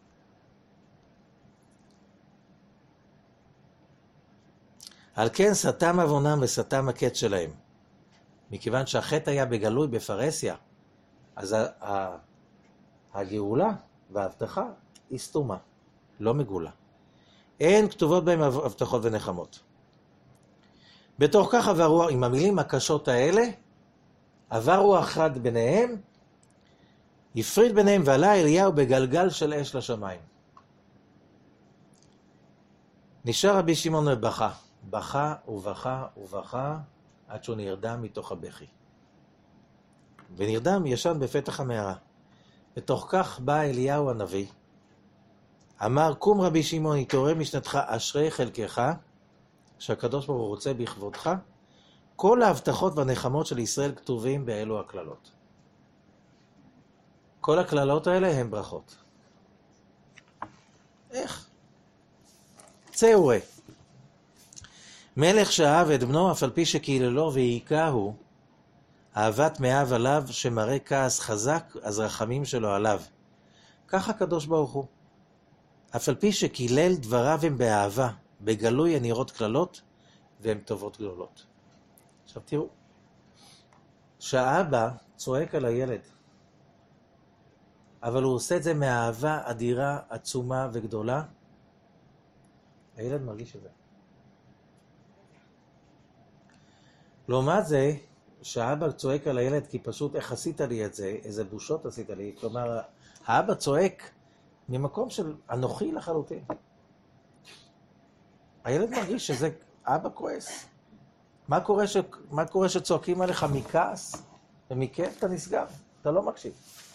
על כן סתם עוונם וסתם הקץ שלהם. מכיוון שהחטא היה בגלוי בפרהסיה, אז הגאולה וההבטחה היא סתומה, לא מגולה. אין כתובות בהם הבטחות ונחמות. בתוך כך עברו, עם המילים הקשות האלה, עברו אחד ביניהם, הפריד ביניהם ועלה אליהו בגלגל של אש לשמיים. נשאר רבי שמעון ובכה, בכה ובכה ובכה, עד שהוא נרדם מתוך הבכי. ונרדם ישן בפתח המערה. בתוך כך בא אליהו הנביא, אמר, קום רבי שמעון, התעורר משנתך, אשרי חלקך, שהקדוש ברוך הוא רוצה בכבודך, כל ההבטחות והנחמות של ישראל כתובים באלו הכללות. כל הכללות האלה הן ברכות. איך? צא וראה. מלך שאהב את בנו, אף על פי שקיללו והיכהו, אהבת מאהב עליו, שמראה כעס חזק, אז רחמים שלו עליו. כך הקדוש ברוך הוא. אף על פי שקילל דבריו הם באהבה, בגלוי הן נראות כללות, והן טובות גדולות. עכשיו תראו, שהאבא צועק על הילד, אבל הוא עושה את זה מאהבה אדירה, עצומה וגדולה, הילד מרגיש את זה. לעומת זה, שהאבא צועק על הילד כי פשוט איך עשית לי את זה, איזה בושות עשית לי, כלומר, האבא צועק ממקום של אנוכי לחלוטין. הילד מרגיש שזה אבא כועס. מה קורה, ש... מה קורה שצועקים עליך מכעס ומכאב? אתה נסגר, אתה לא מקשיב.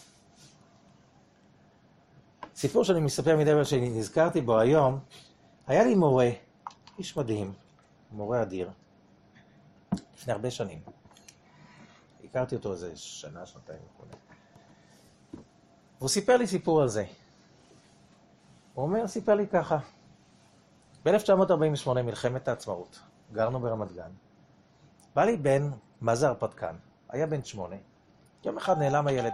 סיפור שאני מספר מדי שנזכרתי בו היום, היה לי מורה, איש מדהים, מורה אדיר, לפני הרבה שנים. הכרתי אותו איזה שנה, שנתיים וכו'. והוא סיפר לי סיפור על זה. הוא אומר, סיפר לי ככה. ב-אלף תשע מאות ארבעים ושמונה, מלחמת העצמאות, גרנו ברמת גן. בא לי בן, מה זה הרפתקן? היה בן שמונה. יום אחד נעלם הילד.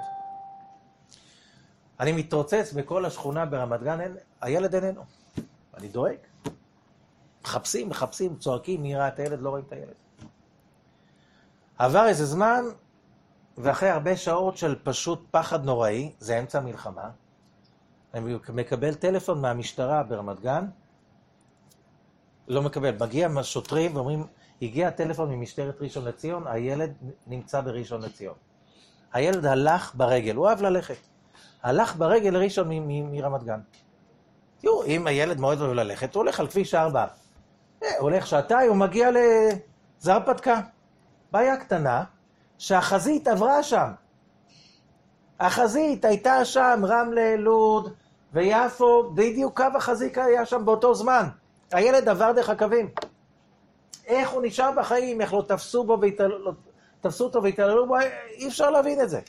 אני מתרוצץ בכל השכונה ברמת גן, אין, הילד איננו. אני דואג. מחפשים, מחפשים, צועקים, מי ראה את הילד, לא רואים את הילד. עבר איזה זמן, ואחרי הרבה שעות של פשוט פחד נוראי, זה אמצע המלחמה, אני מקבל טלפון מהמשטרה ברמת גן, לא מקבל, מגיע שוטרים ואומרים, הגיע טלפון ממשטרת ראשון לציון, הילד נמצא בראשון לציון. הילד הלך ברגל, הוא אוהב ללכת. הלך ברגל לראשון מ- מ- מרמת גן. תראו, אם הילד מאוד אוהב ללכת, הוא הולך על כביש ארבע. הוא הולך שעתיים, הוא מגיע לזרפתקה. בעיה קטנה, שהחזית עברה שם. החזית הייתה שם, רמלה, לוד ויפו, בדיוק קו החזית היה שם באותו זמן. הילד עבר דרך הקווים. איך הוא נשאר בחיים, איך לא תפסו בו והתעללו, תפסו אותו והתעללו בו, אי אפשר להבין את זה.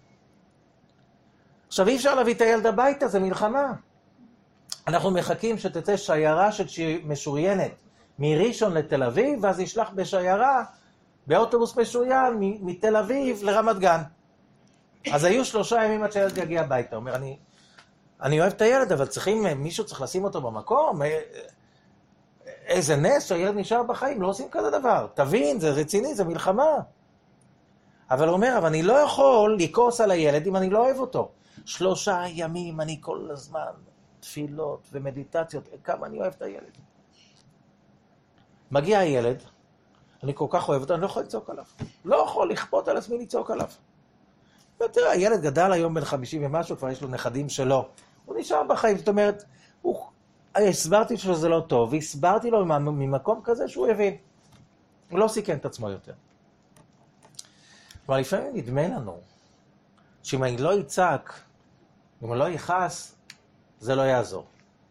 עכשיו אי אפשר להביא את הילד הביתה, זה מלחמה. אנחנו מחכים שתצא שיירה משוריינת מראשון לתל אביב, ואז נשלח בשיירה, באוטובוס משוריין, מתל אביב לרמת גן. אז היו שלושה ימים עד שהילד יגיע הביתה. הוא אומר, אני, אני אוהב את הילד, אבל צריכים, מישהו צריך לשים אותו במקום. איזה נס שהילד נשאר בחיים, לא עושים כזה דבר. תבין, זה רציני, זה מלחמה. אבל הוא אומר, אבל אני לא יכול לקוס על הילד אם אני לא אוהב אותו. שלושה ימים אני כל הזמן, תפילות ומדיטציות, כמה אני אוהב את הילד. מגיע הילד, אני כל כך אוהב אותו, אני לא יכול לצעוק עליו. לא יכול לכפות על עצמי לצעוק עליו. ותראה, הילד גדל היום בן חמישים ומשהו, כבר יש לו נכדים שלו. הוא נשאר בחיים, זאת אומרת, הוא... הסברתי שזה לא טוב, והסברתי לו ממקום כזה שהוא הבין. הוא לא סיכן את עצמו יותר. אבל לפעמים נדמה לנו, שאם אני לא יצעק, אם אני לא יכעס, זה לא יעזור.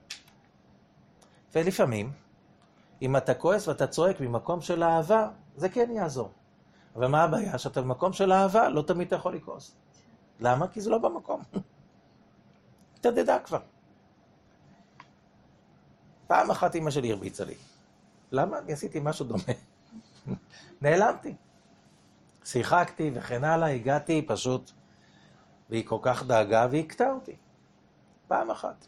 ולפעמים, אם אתה כועס ואתה צועק ממקום של אהבה, זה כן יעזור. אבל מה הבעיה? שאתה במקום של אהבה, לא תמיד אתה יכול לכעוס. למה? כי זה לא במקום. תדדה כבר. פעם אחת אמא שלי הרביצה לי. למה? אני עשיתי משהו דומה. נעלמתי. שיחקתי וכן הלאה, הגעתי פשוט, והיא כל כך דאגה והקטע אותי. פעם אחת.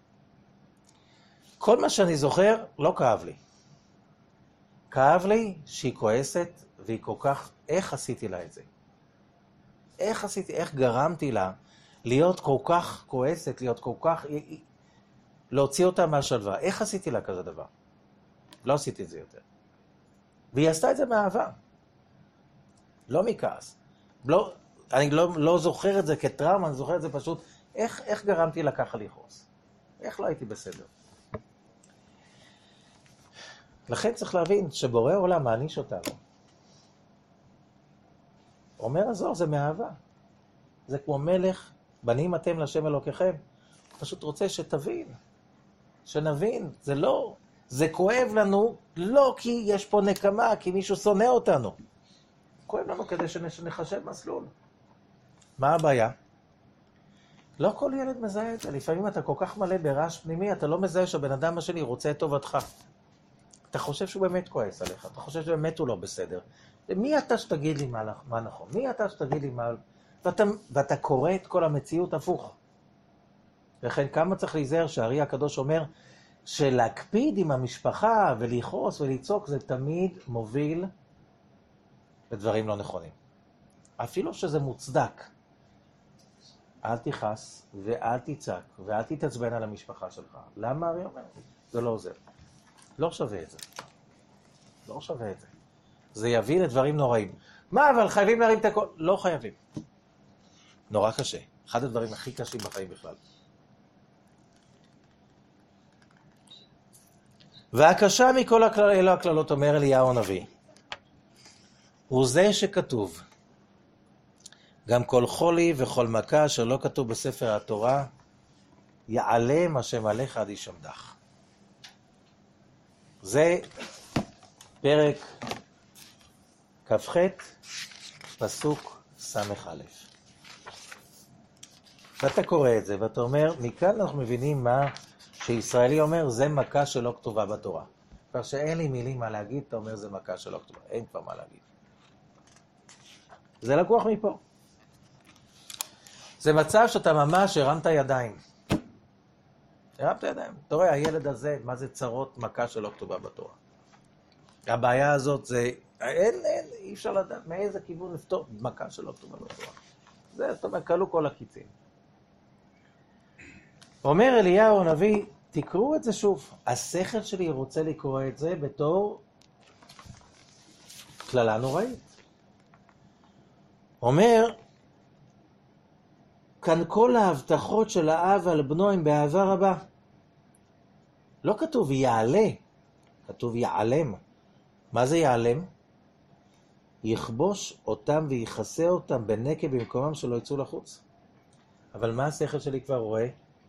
כל מה שאני זוכר לא כאב לי. כאב לי שהיא כועסת, והיא כל כך, איך עשיתי לה את זה? איך עשיתי, איך גרמתי לה להיות כל כך כועסת, להיות כל כך, להוציא אותה מהשלווה. איך עשיתי לה כזה דבר? לא עשיתי את זה יותר. והיא עשתה את זה מאהבה. לא מכעס. לא, אני לא, לא זוכר את זה כטראומה, אני זוכר את זה פשוט, איך, איך גרמתי לה ככה לכעוס? איך לא הייתי בסדר? לכן צריך להבין שבורא עולם מעניש אותנו. אומר הזוהר זה מאהבה. זה כמו מלך, בנים אתם לשם אלוקיכם. פשוט רוצה שתבין, שנבין, זה לא, זה כואב לנו, לא כי יש פה נקמה, כי מישהו שונא אותנו. כואב לנו כדי שנחשב מסלול. מה הבעיה? לא כל ילד מזהה את זה. לפעמים אתה כל כך מלא ברעש פנימי, אתה לא מזהה שהבן אדם השני רוצה את טובתך. אתה חושב שהוא באמת כועס עליך, אתה חושב שבאמת הוא לא בסדר. מי אתה שתגיד לי מה, מה נכון? מי אתה שתגיד לי מה... ואתה, ואתה קורא את כל המציאות הפוך. לכן כמה צריך להיזהר שהארי הקדוש אומר שלהקפיד עם המשפחה ולכעוס ולצעוק זה תמיד מוביל לדברים לא נכונים. אפילו שזה מוצדק. אל תכעס ואל תצעק ואל תתעצבן על המשפחה שלך. למה הארי אומר? זה לא עוזר. לא שווה את זה. לא שווה את זה. זה יביא לדברים נוראים. מה, אבל חייבים להרים את הכל? לא חייבים. נורא קשה. אחד הדברים הכי קשים בחיים בכלל. והקשה מכל הכלל, אלו הכללות, אומר אליהו הנביא, הוא זה שכתוב, גם כל חולי וכל מכה שלא כתוב בספר התורה, יעלם השם עליך עד ישמדך. זה פרק כ"ח, פסוק סמך א'. ואתה קורא את זה, ואתה אומר, מכאן אנחנו מבינים מה שישראלי אומר, זה מכה שלא כתובה בתורה. כבר שאין לי מילים מה להגיד, אתה אומר, זה מכה שלא כתובה. אין כבר מה להגיד. זה לקוח מפה. זה מצב שאתה ממש הרמת ידיים. הרמת ידיים. אתה רואה, הילד הזה, מה זה צרות מכה שלא כתובה בתורה. הבעיה הזאת זה, אין, אין, אי אפשר לדעת מאיזה כיוון לפתור מכה שלא כתובה בתורה. זה, זאת אומרת, קלו כל הקיצים. אומר אליהו הנביא, תקראו את זה שוב. השכל שלי רוצה לקרוא את זה בתור כללה נוראית. אומר, כאן כל ההבטחות של האב על בנו הם באהבה רבה. לא כתוב יעלה, כתוב יעלם. מה זה יעלם? יכבוש אותם ויחסה אותם בנקב במקומם שלא יצאו לחוץ. אבל מה השכל שלי כבר רואה?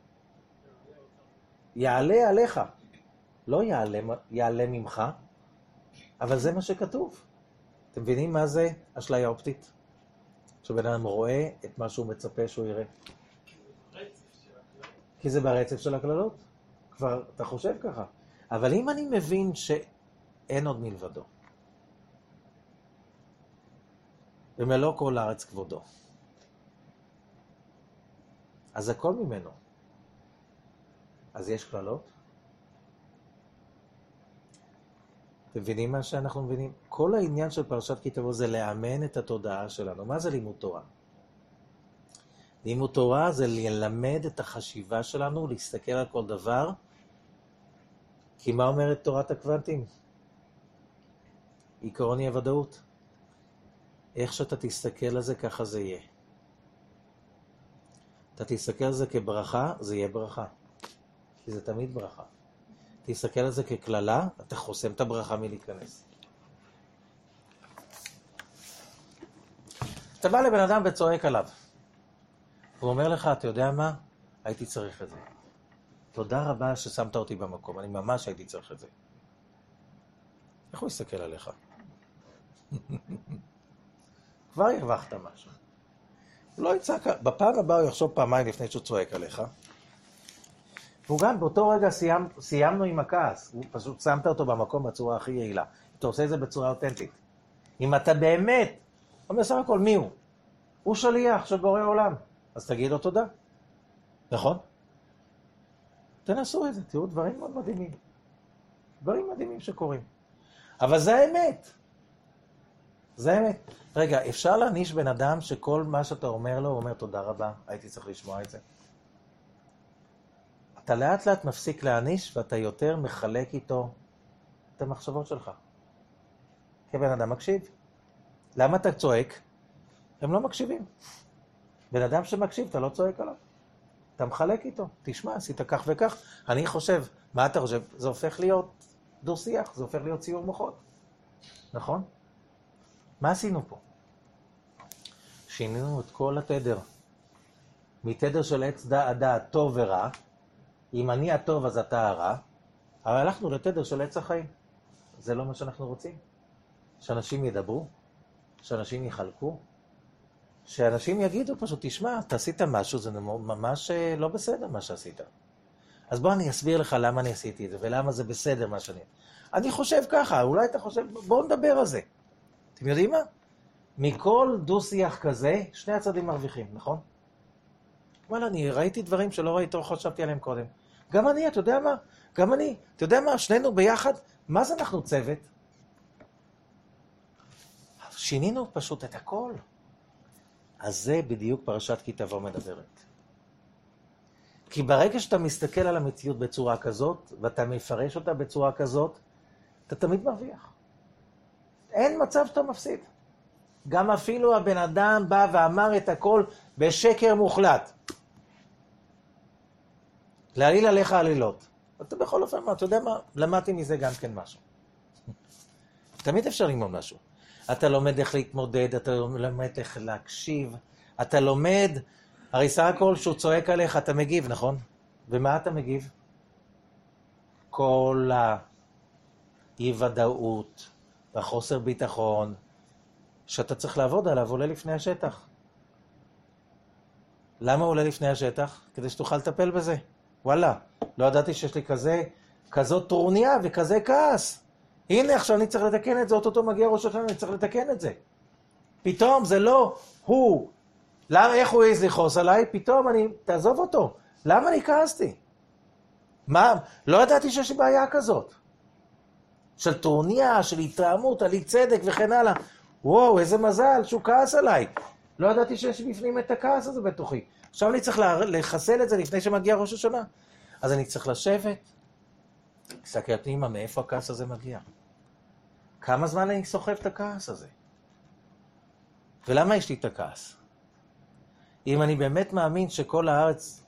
יעלה עליך. לא יעלה, יעלה ממך, אבל זה מה שכתוב. אתם מבינים מה זה אשליה אופטית? שבן אדם רואה את מה שהוא מצפה שהוא יראה. כי זה ברצף של הכללות. כבר אתה חושב ככה. אבל אם אני מבין שאין עוד מלבדו, ומלוא כל הארץ כבודו, אז הכל ממנו. אז יש כללות? אתם מבינים מה שאנחנו מבינים? כל העניין של פרשת כי תבוא זה לאמן את התודעה שלנו. מה זה לימוד תורה? לימוד תורה זה ללמד את החשיבה שלנו, להסתכל על כל דבר. כי מה אומרת תורת הקוונטים? עיקרון היא הוודאות. איך שאתה תסתכל על זה, ככה זה יהיה. אתה תסתכל על זה כברכה, זה יהיה ברכה. כי זה תמיד ברכה. תסתכל על זה ככללה, אתה חוסם את הברכה מלהיכנס. אתה בא לבן אדם וצועק עליו. הוא אומר לך, אתה יודע מה? הייתי צריך את זה. תודה רבה ששמת אותי במקום, אני ממש הייתי צריך את זה. איך הוא יסתכל עליך? כבר הרווחת משהו. הוא לא יצעק, בפעם הבאה הוא יחשוב פעמיים לפני שהוא צועק עליך. והוא גם באותו רגע סיימ, סיימנו עם הכעס, הוא פשוט שמת אותו במקום בצורה הכי יעילה. אתה עושה את זה בצורה אותנטית. אם אתה באמת, הוא בסך הכל מי הוא? הוא שליח של בורא עולם. אז תגיד לו תודה. נכון? תנסו את זה, תראו דברים מאוד מדהימים. דברים מדהימים שקורים. אבל זה האמת. זה האמת. רגע, אפשר להניש בן אדם שכל מה שאתה אומר לו, הוא אומר תודה רבה, הייתי צריך לשמוע את זה. אתה לאט לאט מפסיק להניש, ואתה יותר מחלק איתו את המחשבות שלך. כי בן אדם מקשיב. למה אתה צועק? הם לא מקשיבים. בן אדם שמקשיב, אתה לא צועק עליו. אתה מחלק איתו. תשמע, עשית כך וכך. אני חושב, מה אתה חושב? זה הופך להיות דו שיח, זה הופך להיות ציור מוחות. נכון? מה עשינו פה? שינינו את כל התדר. מתדר של עץ הדעת טוב ורע, אם אני הטוב אז אתה הרע, אבל הלכנו לתדר של עץ החיים. זה לא מה שאנחנו רוצים. שאנשים ידברו, שאנשים יחלקו, שאנשים יגידו פשוט, תשמע, אתה עשית משהו, זה ממש לא בסדר מה שעשית. אז בוא אני אסביר לך למה אני עשיתי את זה, ולמה זה בסדר מה שאני... אני חושב ככה, אולי אתה חושב, בואו נדבר על זה. אתם יודעים מה? מכל דו-שיח כזה, שני הצדדים מרוויחים, נכון? וואלה, אני ראיתי דברים שלא ראיתי, לא חשבתי עליהם קודם. גם אני, אתה יודע מה? גם אני, אתה יודע מה? שנינו ביחד, מה זה אנחנו צוות? שינינו פשוט את הכל. אז זה בדיוק פרשת כי תבוא מדברת. כי ברגע שאתה מסתכל על המציאות בצורה כזאת, ואתה מפרש אותה בצורה כזאת, אתה תמיד מרוויח. אין מצב שאתה מפסיד. גם אפילו הבן אדם בא ואמר את הכל בשקר מוחלט. להעליל עליך עלילות. אתה בכל אופן, אתה יודע מה? למדתי מזה גם כן משהו. תמיד אפשר ללמוד משהו. אתה לומד איך להתמודד, אתה לומד איך להקשיב, אתה לומד, הרי סך הכל שהוא צועק עליך, אתה מגיב, נכון? ומה אתה מגיב? כל האי-ודאות והחוסר ביטחון שאתה צריך לעבוד עליו עולה לפני השטח. למה עולה לפני השטח? כדי שתוכל לטפל בזה. וואלה, לא ידעתי שיש לי כזה, כזאת טרוניה וכזה כעס. הנה עכשיו אני צריך לתקן את זה, אותו מגיע ראש השנה, אני צריך לתקן את זה. פתאום זה לא הוא. למה, איך הוא העז לכעוס עליי? פתאום אני, תעזוב אותו. למה אני כעסתי? מה? לא ידעתי שיש לי בעיה כזאת. של טרוניה, של התרעמות, על אי צדק וכן הלאה. וואו, איזה מזל שהוא כעס עליי. לא ידעתי שיש בפנים את הכעס הזה בתוכי. עכשיו אני צריך לחסל את זה לפני שמגיע ראש השנה. אז אני צריך לשבת. תסתכל פנימה, מאיפה הכעס הזה מגיע? כמה זמן אני סוחב את הכעס הזה? ולמה יש לי את הכעס? אם אני באמת מאמין שכל הארץ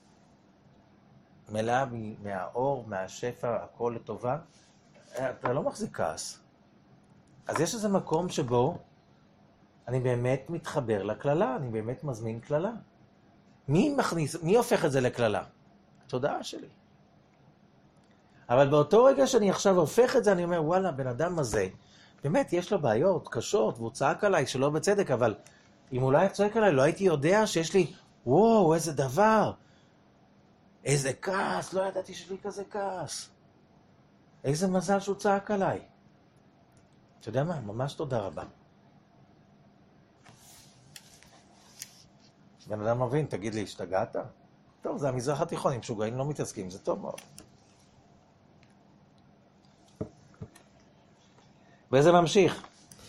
מלאה מהאור, מהשפע, הכל לטובה, אתה לא מחזיק כעס. אז יש איזה מקום שבו אני באמת מתחבר לכללה, אני באמת מזמין כללה. מי מכניס, מי הופך את זה לכללה? התודעה שלי. אבל באותו רגע שאני עכשיו הופך את זה, אני אומר, וואלה, בן אדם הזה, באמת יש לו בעיות קשות, והוא צעק עליי שלא בצדק, אבל אם הוא לא היה צועק עליי, לא הייתי יודע שיש לי, וואו, איזה דבר, איזה כעס, לא ידעתי שיש לי כזה כעס. איזה מזל שהוא צעק עליי. אתה יודע מה? ממש תודה רבה. בן אדם מבין, תגיד לי, השתגעת? טוב, זה המזרח התיכון, אם משוגעים לא מתעסקים, זה טוב מאוד. וזה ממשיך.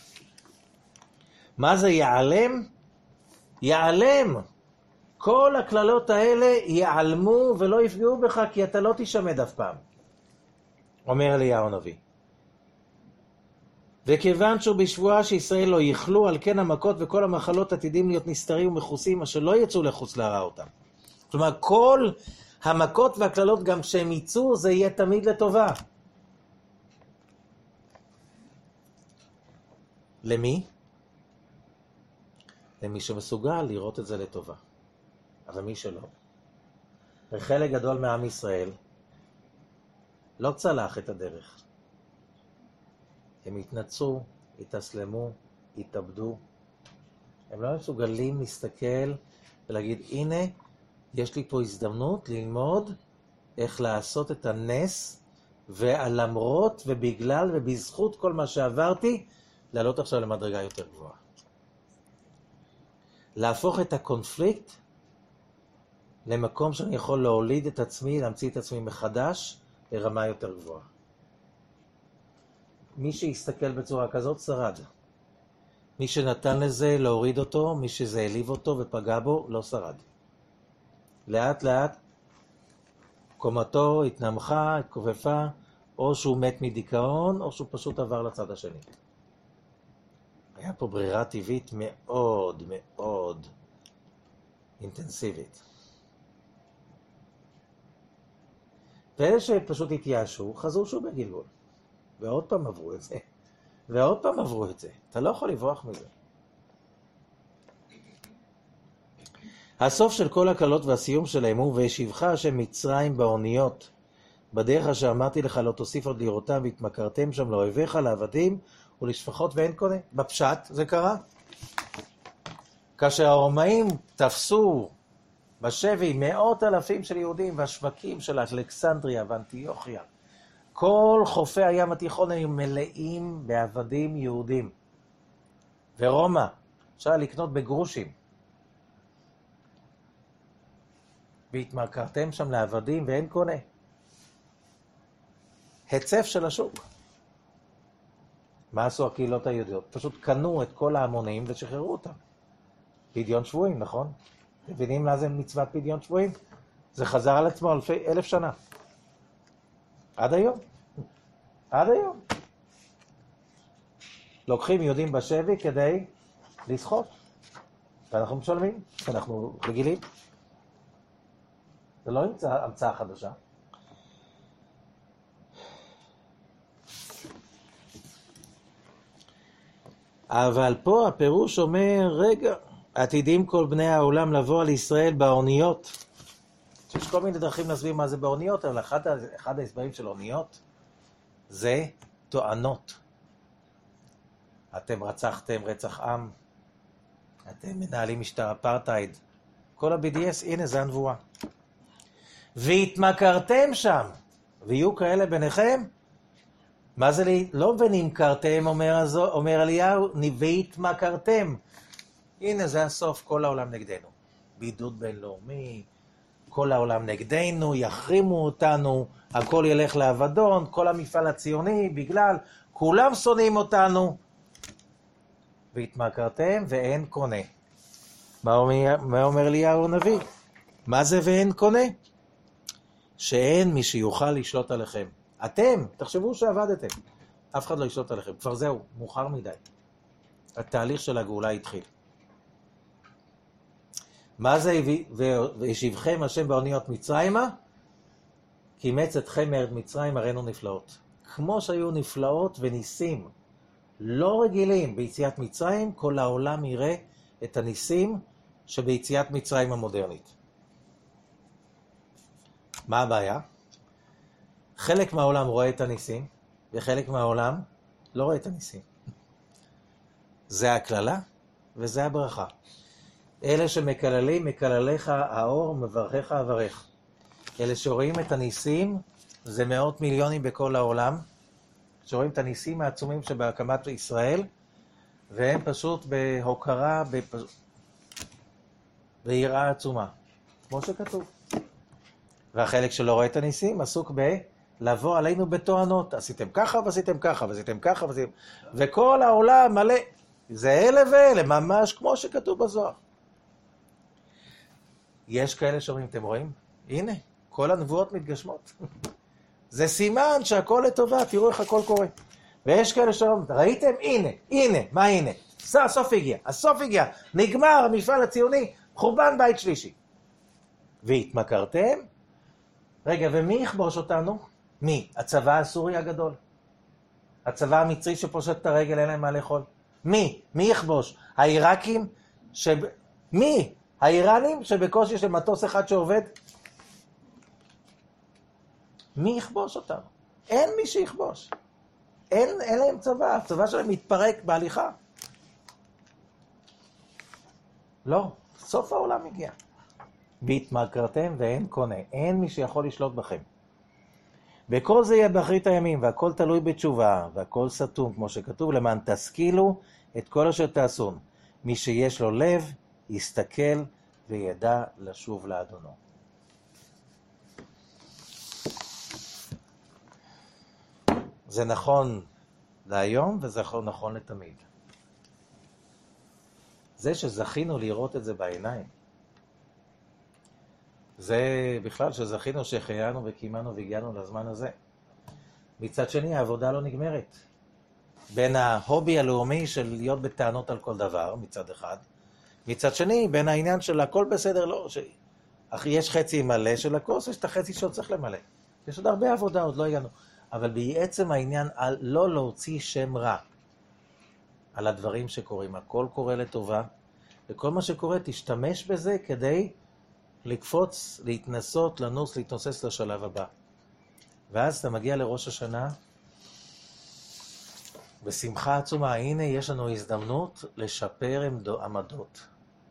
מה זה יעלם? יעלם. כל הכללות האלה יעלמו ולא יפגעו בך, כי אתה לא תשמד אף פעם. אומר אליהו הנביא. וכיוון שהוא בשבועה שישראל לא יכלו, על כן המכות וכל המחלות עתידים להיות נסתרים ומכוסים, אשר לא יצאו לחוץ להרע אותם. כלומר, כל המכות והכללות, גם כשהם יצאו, זה יהיה תמיד לטובה. למי? למי שמסוגל לראות את זה לטובה. אבל מי שלא. וחלק גדול מעם ישראל לא צלח את הדרך. הם התנצו, התאסלמו, התאבדו. הם לא מסוגלים להסתכל ולהגיד, הנה, יש לי פה הזדמנות ללמוד איך לעשות את הנס, ולמרות ובגלל ובזכות כל מה שעברתי, לעלות עכשיו למדרגה יותר גבוהה. להפוך את הקונפליקט למקום שאני יכול להוליד את עצמי, להמציא את עצמי מחדש, לרמה יותר גבוהה. מי שיסתכל בצורה כזאת שרד. מי שנתן לזה להוריד אותו, מי שזה העליב אותו ופגע בו, לא שרד. לאט לאט קומתו התנמכה, התכופפה, או שהוא מת מדיכאון, או שהוא פשוט עבר לצד השני. היה פה ברירה טבעית מאוד מאוד אינטנסיבית. ואלה שפשוט התייאשו, חזרו שוב בגלגול. ועוד פעם עברו את זה. ועוד פעם עברו את זה. אתה לא יכול לברוח מזה. הסוף של כל הקלות והסיום שלהם הוא, וישיבך השם מצרים באוניות, בדרך אשר אמרתי לך לא תוסיף עוד לראותם, והתמכרתם שם לאויביך, לעבדים ולשפחות ואין קונה. בפשט זה קרה. כאשר הרומאים תפסו בשבי מאות אלפים של יהודים, והשווקים של אלכסנדריה ואנטיוכיה, כל חופי הים התיכון היו מלאים בעבדים יהודים. ורומא, אפשר לקנות בגרושים. והתמכרתם שם לעבדים ואין קונה. הצף של השוק. מה עשו הקהילות היהודיות? פשוט קנו את כל ההמונים ושחררו אותם. פדיון שבויים, נכון? מבינים מה זה מצוות פדיון שבויים? זה חזר על עצמו אלפי, אלף שנה. עד היום. עד היום. לוקחים יהודים בשבי כדי לסחוט. ואנחנו משלמים, אנחנו רגילים. זה לא המצאה חדשה. אבל פה הפירוש אומר, רגע, עתידים כל בני העולם לבוא על ישראל באוניות. יש כל מיני דרכים להסביר מה זה באוניות, אבל אחד, אחד ההסברים של אוניות זה טוענות. אתם רצחתם רצח עם, אתם מנהלים משטר אפרטהייד, כל ה-בי די אס, הנה זה הנבואה. והתמכרתם שם, ויהיו כאלה ביניכם, מה זה לי? לא ונמכרתם, אומר, הזו, אומר אליהו, והתמכרתם. הנה זה הסוף, כל העולם נגדנו. בידוד בינלאומי, כל העולם נגדנו, יחרימו אותנו, הכל ילך לאבדון, כל המפעל הציוני, בגלל, כולם שונאים אותנו. והתמכרתם ואין קונה. מה אומר, מה אומר אליהו הנביא? מה זה ואין קונה? שאין מי שיוכל לשלוט עליכם. אתם, תחשבו שעבדתם. אף אחד לא ישלוט עליכם. כבר זהו, מאוחר מדי. התהליך של הגאולה התחיל. מה זה וישיבכם השם באוניות מצרימה? כי אימץ אתכם מארץ מצרים הראינו נפלאות. כמו שהיו נפלאות וניסים לא רגילים ביציאת מצרים, כל העולם יראה את הניסים שביציאת מצרים המודרנית. מה הבעיה? חלק מהעולם רואה את הניסים, וחלק מהעולם לא רואה את הניסים. זה הכללה וזה הברכה. אלה שמקללים, מקלליך האור, מברכיך אברך. אלה שרואים את הניסים, זה מאות מיליונים בכל העולם, שרואים את הניסים העצומים שבהקמת ישראל, והם פשוט בהוקרה, ביראה עצומה, כמו שכתוב. והחלק שלא רואה את הניסים עסוק ב... לבוא עלינו בתואנות, עשיתם ככה ועשיתם ככה ועשיתם ככה ועשיתם... וכל העולם מלא, זה אלה ואלה, ממש כמו שכתוב בזוהר. יש כאלה שאומרים, אתם רואים? הנה, כל הנבואות מתגשמות. זה סימן שהכל לטובה, תראו איך הכל קורה. ויש כאלה שאומרים, ראיתם? הנה, הנה, מה הנה? הסוף הגיע, הסוף הגיע, נגמר המפעל הציוני, חורבן בית שלישי. והתמכרתם? רגע, ומי יכבוש אותנו? מי? הצבא הסורי הגדול. הצבא המצרי שפושט את הרגל, אין להם מה לאכול. מי? מי יכבוש? העיראקים? ש... מי? האיראנים שבקושי יש למטוס אחד שעובד? מי יכבוש אותנו? אין מי שיכבוש. אין, אין להם צבא, הצבא שלהם מתפרק בהליכה. לא, סוף העולם הגיע. והתמכרתם ואין קונה, אין מי שיכול לשלוט בכם. וכל זה יהיה באחרית הימים, והכל תלוי בתשובה, והכל סתום, כמו שכתוב, למען תשכילו את כל אשר תעשון. מי שיש לו לב, יסתכל וידע לשוב לאדונו. זה נכון להיום, וזה נכון לתמיד. זה שזכינו לראות את זה בעיניים, זה בכלל שזכינו שהחיינו וקיימנו והגיענו לזמן הזה. מצד שני, העבודה לא נגמרת. בין ההובי הלאומי של להיות בטענות על כל דבר, מצד אחד, מצד שני, בין העניין של הכל בסדר, לא, ש... אך יש חצי מלא של הכוס, יש את החצי שעוד צריך למלא. יש עוד הרבה עבודה, עוד לא הגענו. אבל בעצם העניין על לא להוציא שם רע על הדברים שקורים. הכל קורה לטובה, וכל מה שקורה, תשתמש בזה כדי לקפוץ, להתנסות, לנוס, להתנוסס לשלב הבא. ואז אתה מגיע לראש השנה, בשמחה עצומה, הנה יש לנו הזדמנות לשפר עמדות.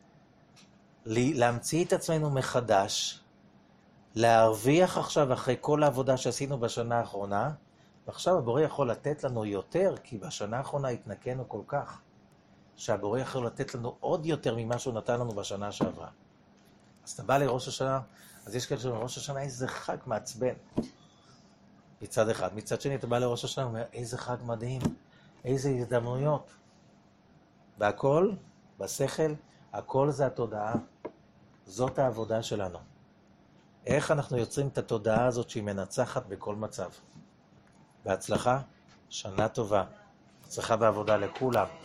להמציא את עצמנו מחדש, להרוויח עכשיו אחרי כל העבודה שעשינו בשנה האחרונה, ועכשיו הבורא יכול לתת לנו יותר, כי בשנה האחרונה התנקנו כל כך, שהבורא יכול לתת לנו עוד יותר ממה שהוא נתן לנו בשנה שעברה. אז אתה בא לראש השנה, אז יש כאלה שאומרים, ראש השנה איזה חג מעצבן. מצד אחד. מצד שני, אתה בא לראש השנה, אומר, איזה חג מדהים, איזה הזדמנויות. והכל, בשכל, הכל זה התודעה. זאת העבודה שלנו. איך אנחנו יוצרים את התודעה הזאת שהיא מנצחת בכל מצב. בהצלחה, שנה טובה. הצלחה בעבודה לכולם.